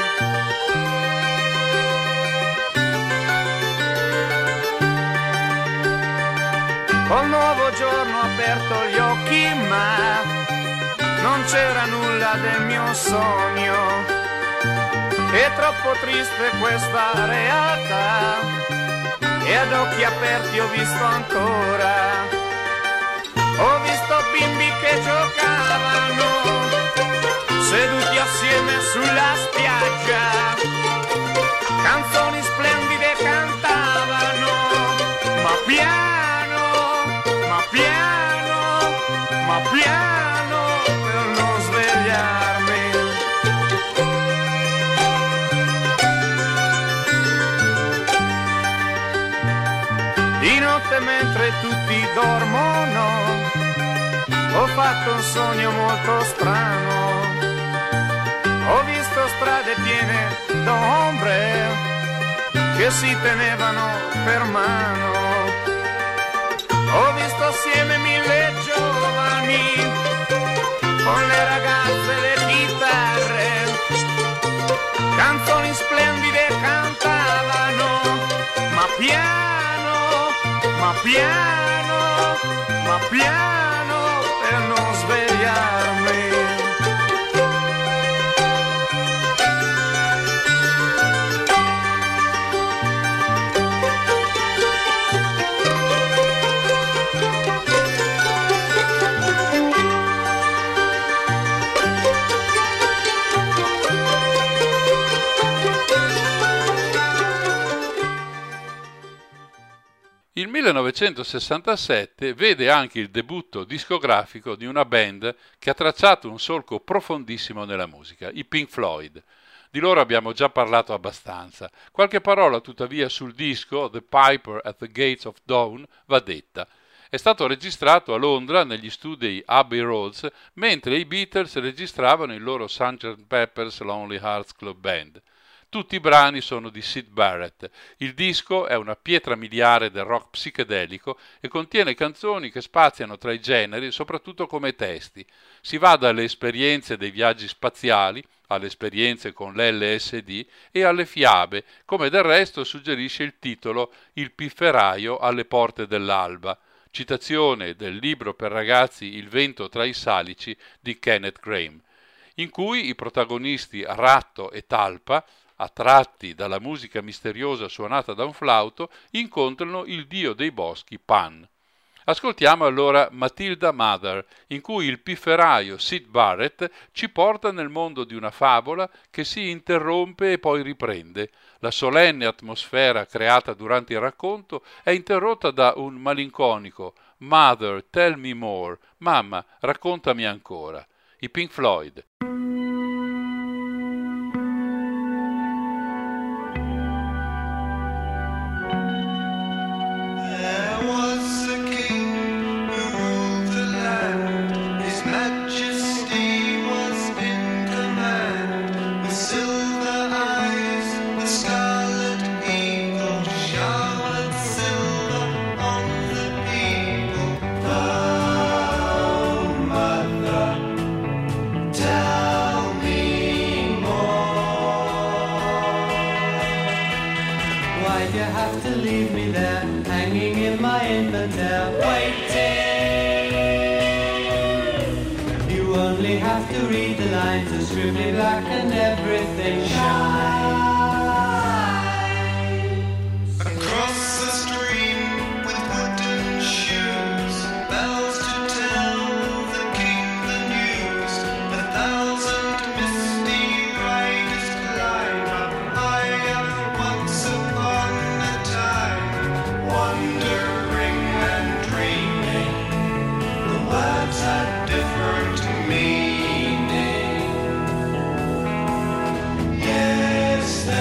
Col nuovo giorno ho aperto gli occhi, ma non c'era nulla del mio sogno. È troppo triste questa realtà e ad occhi aperti ho visto ancora. Ho visto bimbi che giocavano seduti assieme sulla spiaggia, canzoni splendide cantavano, ma piano, ma piano, ma piano per non svegliarmi. Di notte mentre tutti dormono ho fatto un sogno molto strano. Ho visto strade piene d'ombre che si tenevano per mano. Ho visto assieme 1000 giovani con le ragazze e le chitarre, canzoni splendide cantavano, ma piano, ma piano, ma piano per non svegliarmi.
Il 1967 vede anche il debutto discografico di una band che ha tracciato un solco profondissimo nella musica, i Pink Floyd. Di loro abbiamo già parlato abbastanza. Qualche parola tuttavia sul disco The Piper at the Gates of Dawn va detta. È stato registrato a Londra negli studi Abbey Road mentre i Beatles registravano il loro Sgt. Pepper's Lonely Hearts Club Band. Tutti i brani sono di Syd Barrett. Il disco è una pietra miliare del rock psichedelico e contiene canzoni che spaziano tra i generi, soprattutto come testi. Si va dalle esperienze dei viaggi spaziali, alle esperienze con l'LSD e alle fiabe, come del resto suggerisce il titolo Il pifferaio alle porte dell'alba, citazione del libro per ragazzi Il vento tra i salici di Kenneth Grahame, in cui i protagonisti Ratto e Talpa, attratti dalla musica misteriosa suonata da un flauto, incontrano il dio dei boschi Pan. Ascoltiamo allora Matilda Mather, in cui il pifferaio Syd Barrett ci porta nel mondo di una favola che si interrompe e poi riprende. La solenne atmosfera creata durante il racconto è interrotta da un malinconico "Mother, tell me more", mamma, raccontami ancora. I Pink Floyd.
Scribbly black and everything shines across the stream with wooden shoes, bells to tell the king the news. 1,000 misty riders climb up higher once upon a time, wandering and dreaming. The words had different meanings. Yes,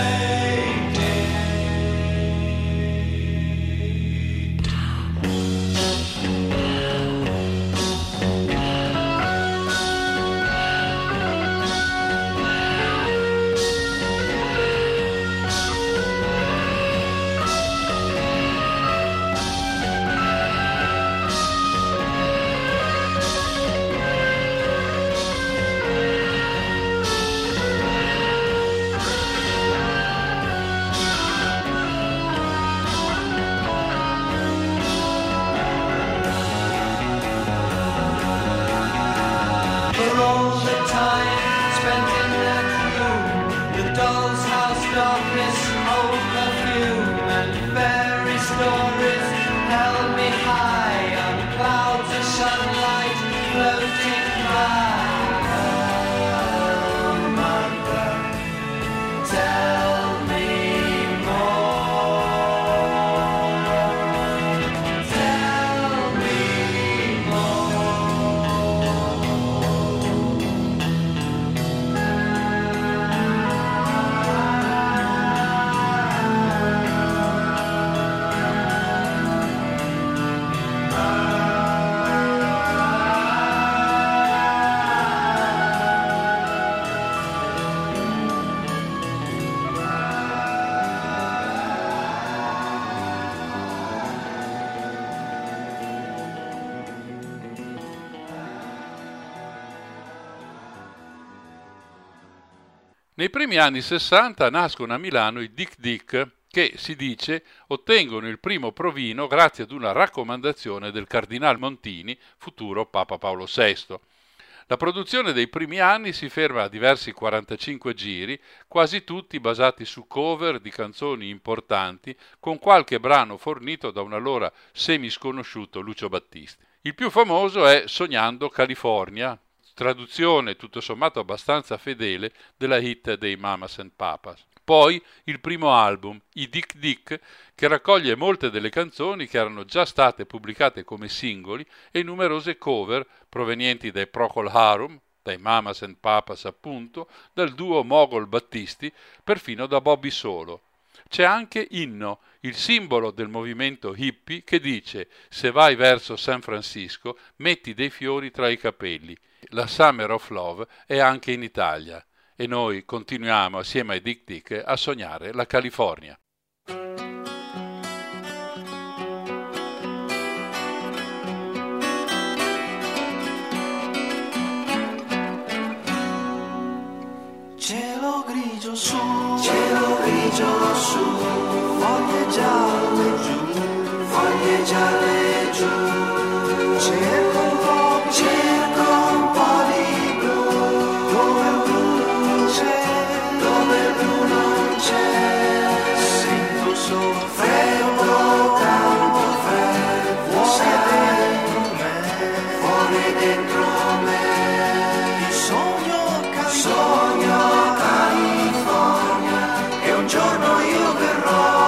For all the time spent in that room, the doll's house darkness, old perfume, and fairy stories held me high on clouds of sunlight floating by. Oh, mother, tell me more. Tell me more.
Nei primi anni 60 nascono a Milano i Dick Dick che, si dice, ottengono il primo provino grazie ad una raccomandazione del Cardinal Montini, futuro Papa Paolo VI. La produzione dei primi anni si ferma a diversi 45 giri, quasi tutti basati su cover di canzoni importanti, con qualche brano fornito da un allora semisconosciuto Lucio Battisti. Il più famoso è Sognando California, traduzione tutto sommato abbastanza fedele della hit dei Mamas and Papas. Poi il primo album, i Dick Dick, che raccoglie molte delle canzoni che erano già state pubblicate come singoli e numerose cover provenienti dai Procol Harum, dai Mamas and Papas appunto, dal duo Mogol Battisti, perfino da Bobby Solo. C'è anche Inno, il simbolo del movimento hippie che dice: se vai verso San Francisco metti dei fiori tra i capelli. La Summer of Love è anche in Italia e noi continuiamo assieme ai Dick Dick a sognare la California.
Cielo grigio su, foglie gialle giù, foglie gialle giù, cerco un po' di blu, dove il blu non c'è, sento solo freddo, tanto freddo, fuori dentro me, sogno California, e un giorno io verrò.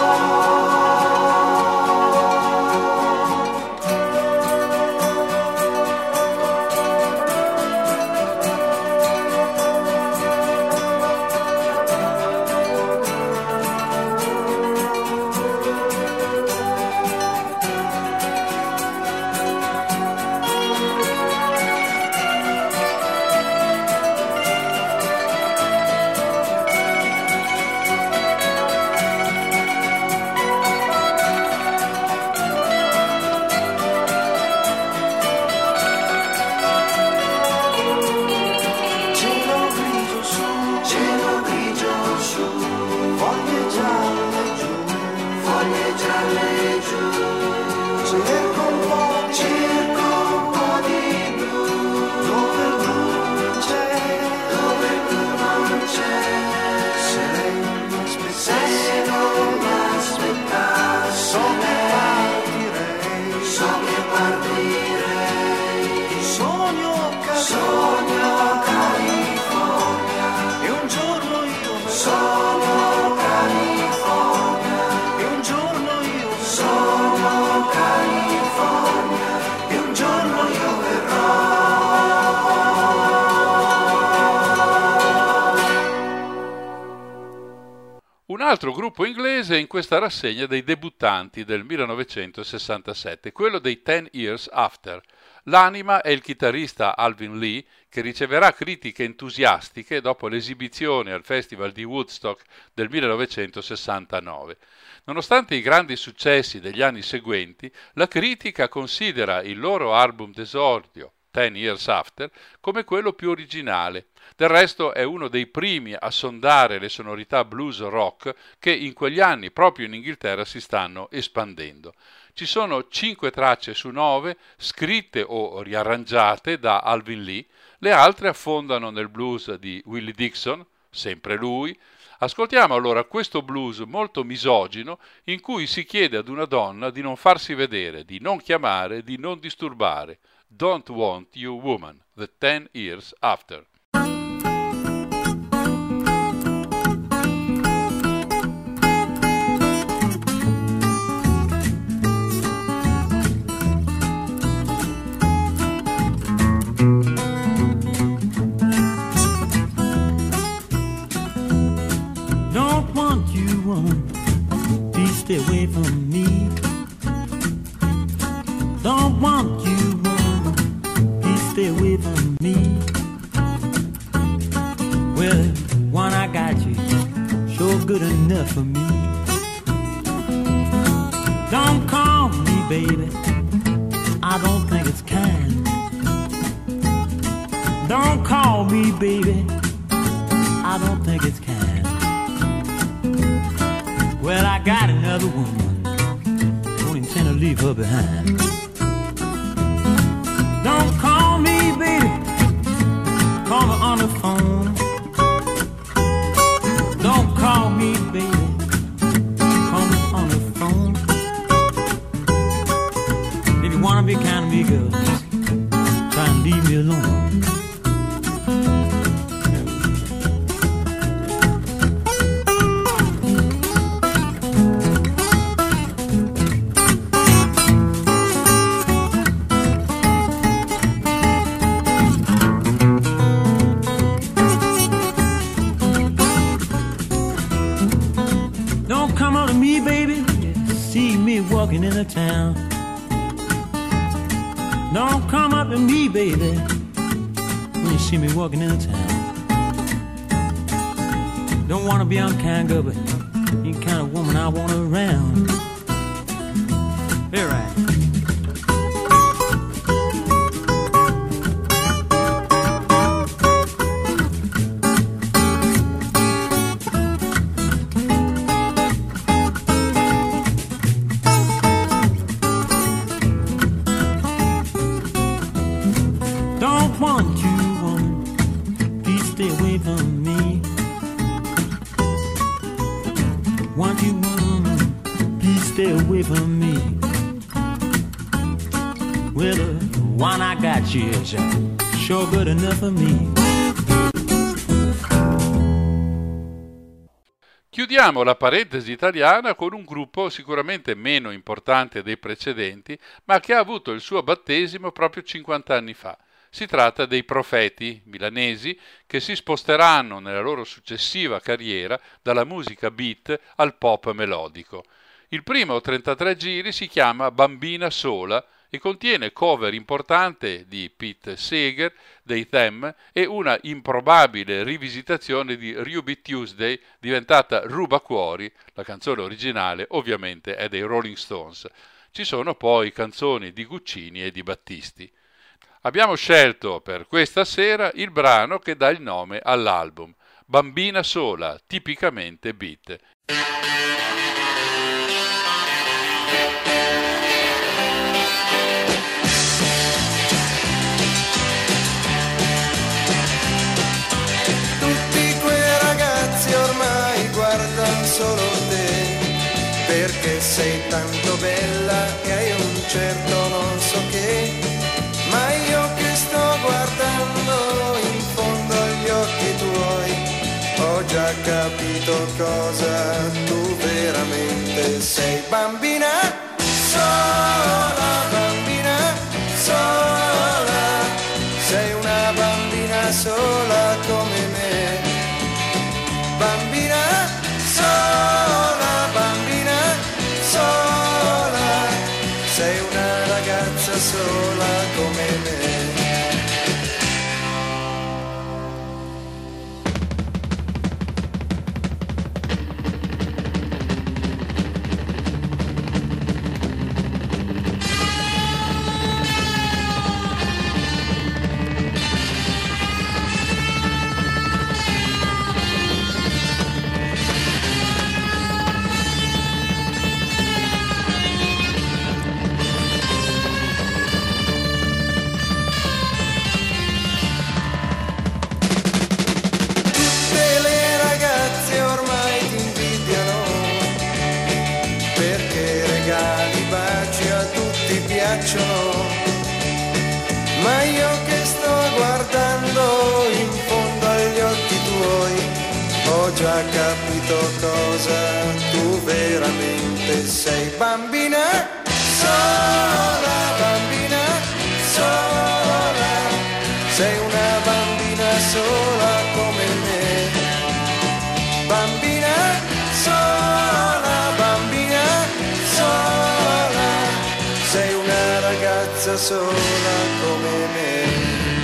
Un altro gruppo inglese in questa rassegna dei debuttanti del 1967, quello dei 10 Years After. L'anima è il chitarrista Alvin Lee, che riceverà critiche entusiastiche dopo l'esibizione al Festival di Woodstock del 1969. Nonostante i grandi successi degli anni seguenti, la critica considera il loro album d'esordio, 10 Years After, come quello più originale. Del resto è uno dei primi a sondare le sonorità blues rock che in quegli anni proprio in Inghilterra si stanno espandendo. Ci sono 5 tracce su 9 scritte o riarrangiate da Alvin Lee, le altre affondano nel blues di Willie Dixon, sempre lui. Ascoltiamo allora questo blues molto misogino in cui si chiede ad una donna di non farsi vedere, di non chiamare, di non disturbare. Don't Want You Woman, the 10 Years After.
Stay away from me. Don't want you, woman. Please stay away from me. Well, one I got you, sure good enough for me. Don't call me, baby. I don't think it's kind. Don't call me, baby. I don't think it's kind. Well, I got another woman, don't intend to leave her behind. Don't call me, baby, call me on the phone. Don't call me, baby, call me on the phone. If you wanna be kind of me, girl, try and leave me alone. Walking in the town. Don't come up to me, baby, when you see me walking in the town. Don't wanna be unkind, girl, but you're the kind of woman I want around. Very right. Sure good enough for me.
Chiudiamo la parentesi italiana con un gruppo sicuramente meno importante dei precedenti, ma che ha avuto il suo battesimo proprio 50 anni fa. Si tratta dei Profeti milanesi che si sposteranno nella loro successiva carriera dalla musica beat al pop melodico. Il primo 33 giri si chiama Bambina Sola e contiene cover importante di Pete Seeger, dei Them e una improbabile rivisitazione di Ruby Tuesday diventata Rubacuori, la canzone originale ovviamente è dei Rolling Stones. Ci sono poi canzoni di Guccini e di Battisti. Abbiamo scelto per questa sera il brano che dà il nome all'album, Bambina Sola, tipicamente beat.
Solo te, perché sei tanto bella e hai un certo non so che, ma io che sto guardando in fondo agli occhi tuoi, ho già capito cosa tu veramente sei. Bambina sola, sei una bambina sola come me. Bambina sola, sei una ragazza sola come me. guardando in fondo agli occhi tuoi, ho già capito cosa tu veramente sei. Bambina sola, bambina sola, sei una bambina sola come me. Bambina sola, bambina sola, sei una ragazza sola come me.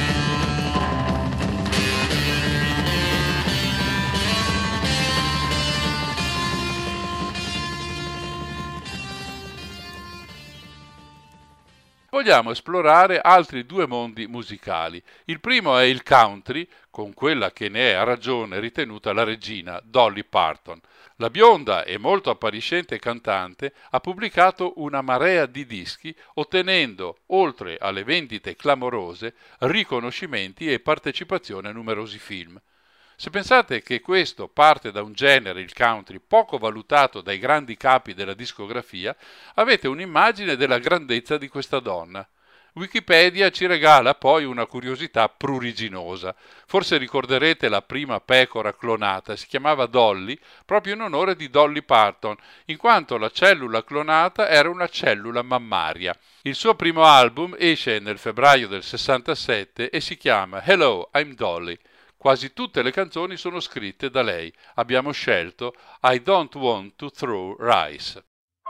Vogliamo esplorare altri due mondi musicali. Il primo è il country, con quella che ne è a ragione ritenuta la regina, Dolly Parton. La bionda e molto appariscente cantante ha pubblicato una marea di dischi, ottenendo, oltre alle vendite clamorose, riconoscimenti e partecipazione a numerosi film. Se pensate che questo parte da un genere, il country, poco valutato dai grandi capi della discografia, avete un'immagine della grandezza di questa donna. Wikipedia ci regala poi una curiosità pruriginosa. Forse ricorderete la prima pecora clonata, si chiamava Dolly, proprio in onore di Dolly Parton, in quanto la cellula clonata era una cellula mammaria. Il suo primo album esce nel febbraio del 67 e si chiama Hello, I'm Dolly. Quasi tutte le canzoni sono scritte da lei. Abbiamo scelto I Don't Want to Throw Rice.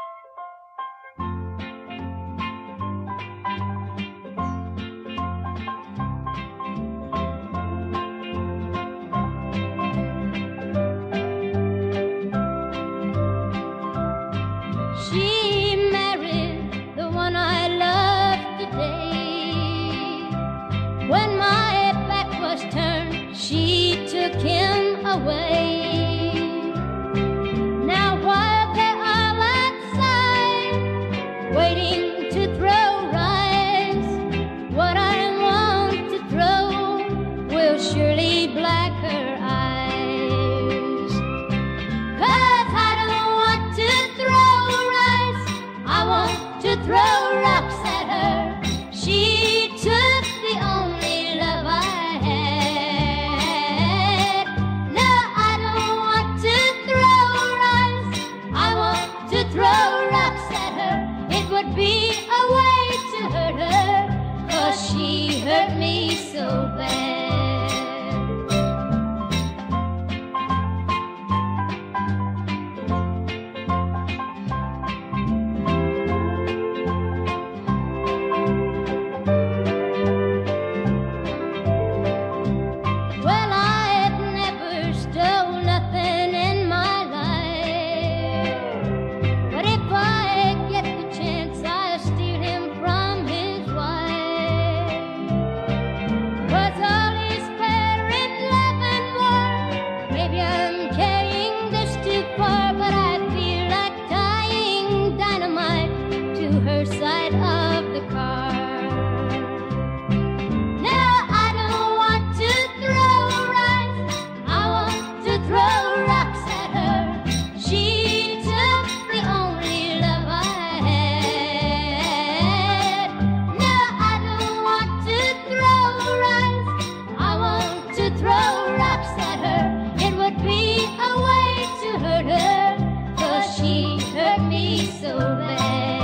She married the one I loved today. When my back was turned, she took him away. Now while they're all outside, waiting to throw rice, what I want to throw will surely black her eyes. 'Cause I don't want to throw rice, I want to throw rocks at her. She took the only love I had. No, I don't want to throw rice, I want to throw rocks at her. It would be a way to hurt her, 'cause she hurt me so bad. Well, I've never stole nothing in my life, but if I get the chance, I'll steal him from his wife. 'Cause all is fair in love and war. Maybe I'm carrying this too far, but I feel like tying dynamite to her side of the car. Now I don't want to throw rice, I want to throw rocks at her. She took the only love I had. No, I don't want to throw rice, I want to throw rocks at her. It would be a way to hurt her, 'cause she hurt me so bad.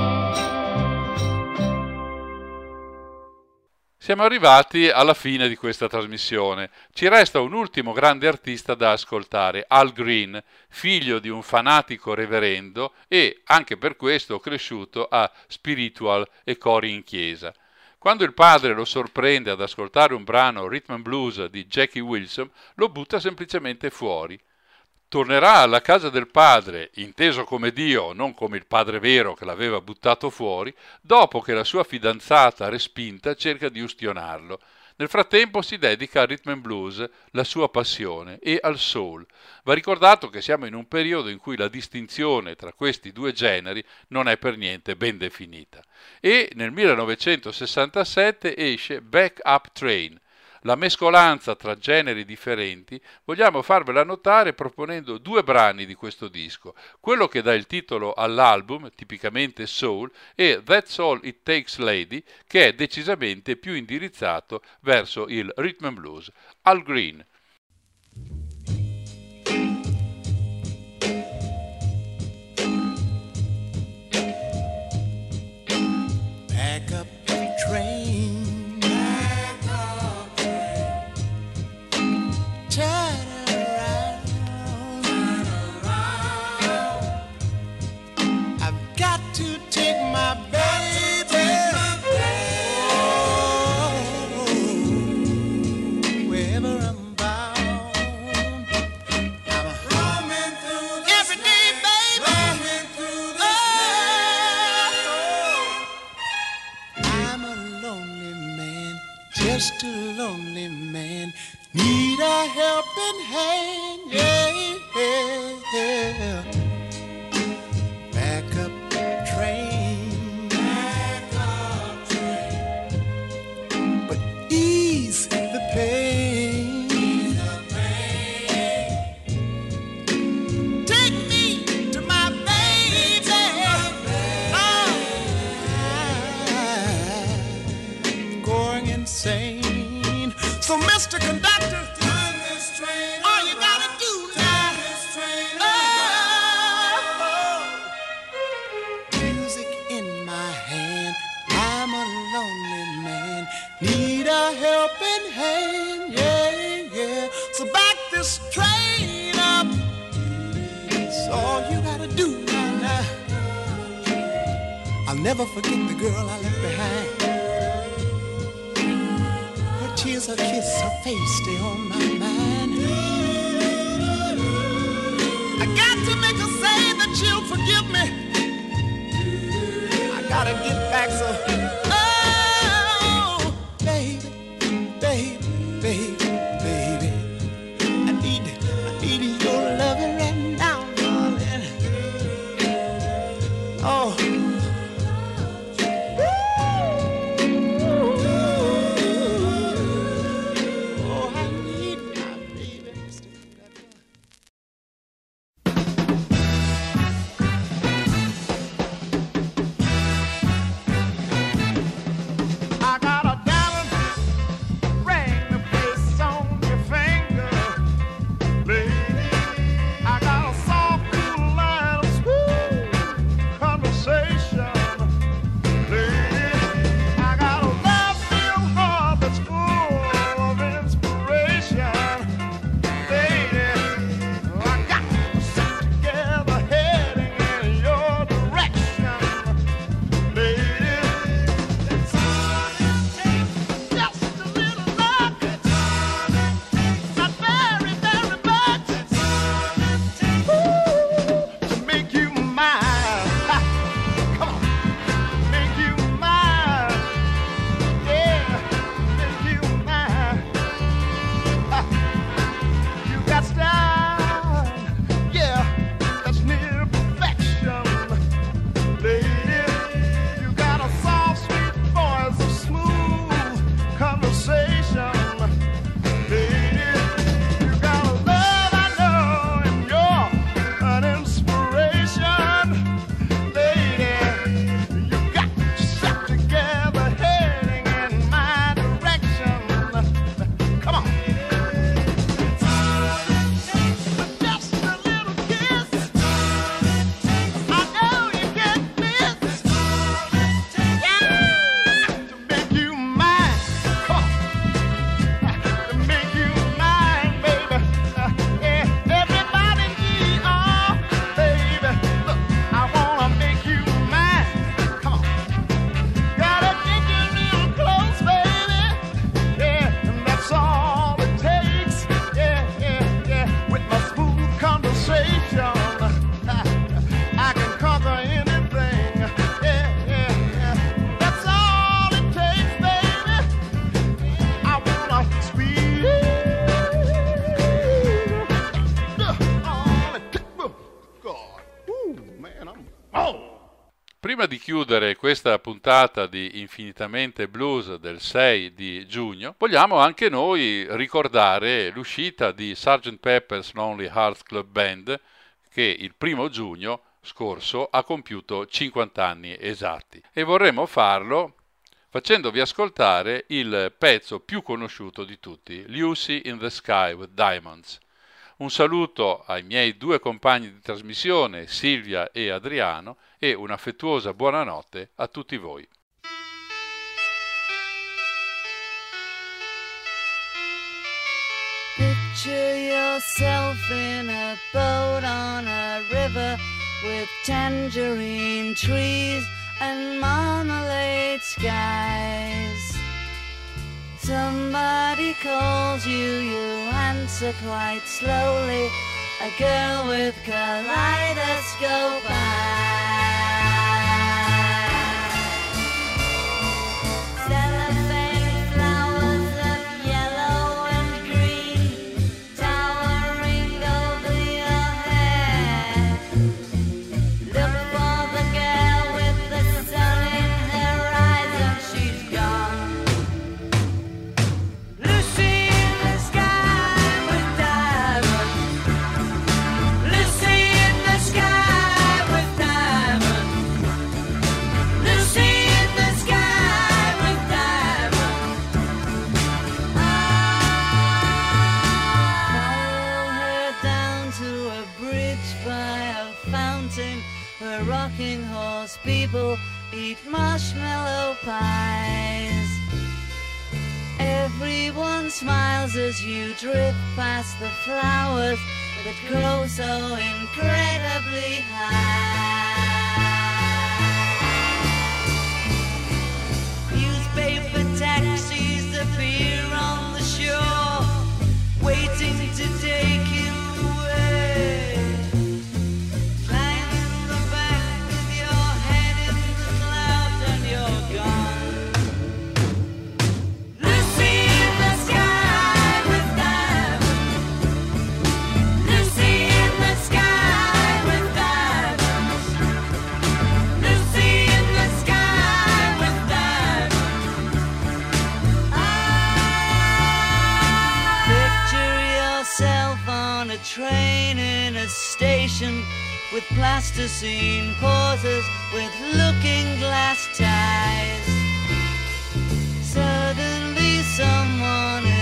Siamo arrivati alla fine di questa trasmissione. Ci resta un ultimo grande artista da ascoltare, Al Green, figlio di un fanatico reverendo e, anche per questo, cresciuto a spiritual e cori in chiesa. Quando il padre lo sorprende ad ascoltare un brano rhythm and blues di Jackie Wilson, lo butta semplicemente fuori. Tornerà alla casa del padre, inteso come Dio, non come il padre vero che l'aveva buttato fuori, dopo che la sua fidanzata respinta cerca di ustionarlo. Nel frattempo si dedica al rhythm and blues, la sua passione, e al soul. Va ricordato che siamo in un periodo in cui la distinzione tra questi due generi non è per niente ben definita. E nel 1967 esce Back Up Train. La mescolanza tra generi differenti vogliamo farvela notare proponendo 2 brani di questo disco, quello che dà il titolo all'album, tipicamente soul, e That's All It Takes Lady, che è decisamente più indirizzato verso il rhythm and blues. Al Green.
Back up the train, turn around. I've got to take my baby, wherever I'm bound. I'm roaming through this every day, baby. Roaming through this I'm a lonely man, just a lonely man. Need a helping hand, yeah, yeah. Back up the train, but ease the pain. Take me to my baby. Oh, I'm going insane. So, Mr. Conductor, turn this train. All you gotta do now. Music in my hand. I'm a lonely man. Need a helping hand. Yeah, yeah. So back this train up. That's all you gotta do now. I'll never forget the girl I left behind. Her tears, her kiss, her face stay on my mind. I got to make her say that she'll forgive me. I gotta get back so. Oh, baby, baby, baby, baby. I need your loving right now, darling. Oh. Oh, I need my baby, Mr. Conductor.
prima di chiudere questa puntata di Infinitamente Blues del 6 di giugno, vogliamo anche noi ricordare l'uscita di Sgt. Pepper's Lonely Hearts Club Band, che il 1 giugno scorso ha compiuto 50 anni esatti, e vorremmo farlo facendovi ascoltare il pezzo più conosciuto di tutti, Lucy in the Sky with Diamonds. Un saluto ai miei 2 compagni di trasmissione, Silvia e Adriano, e un'affettuosa buonanotte a tutti voi.
Picture yourself in a boat on a river with tangerine trees and marmalade skies. Somebody calls you, you answer quite slowly. A girl with kaleidoscope eyes. Cellophane flowers of yellow and green towering over your head. Look for the girl with the sun in her eyes and she's gone. Lucy in the sky with diamonds. Lucy in the sky with diamonds. Lucy in the sky with diamonds. Follow her down to a bridge by a fountain where rocking horse people eat marshmallow pies. Everyone smiles as you drift past the flowers that grow so incredibly high. Newspaper taxis appear on the shore, waiting to take you away. Climb in the back with your head in the clouds and you're gone. Lucy in the sky with diamonds. Lucy in the sky with diamonds. Lucy in the sky with diamonds. Picture yourself on a train in a station with plasticine pauses with looking glass ties. Suddenly someone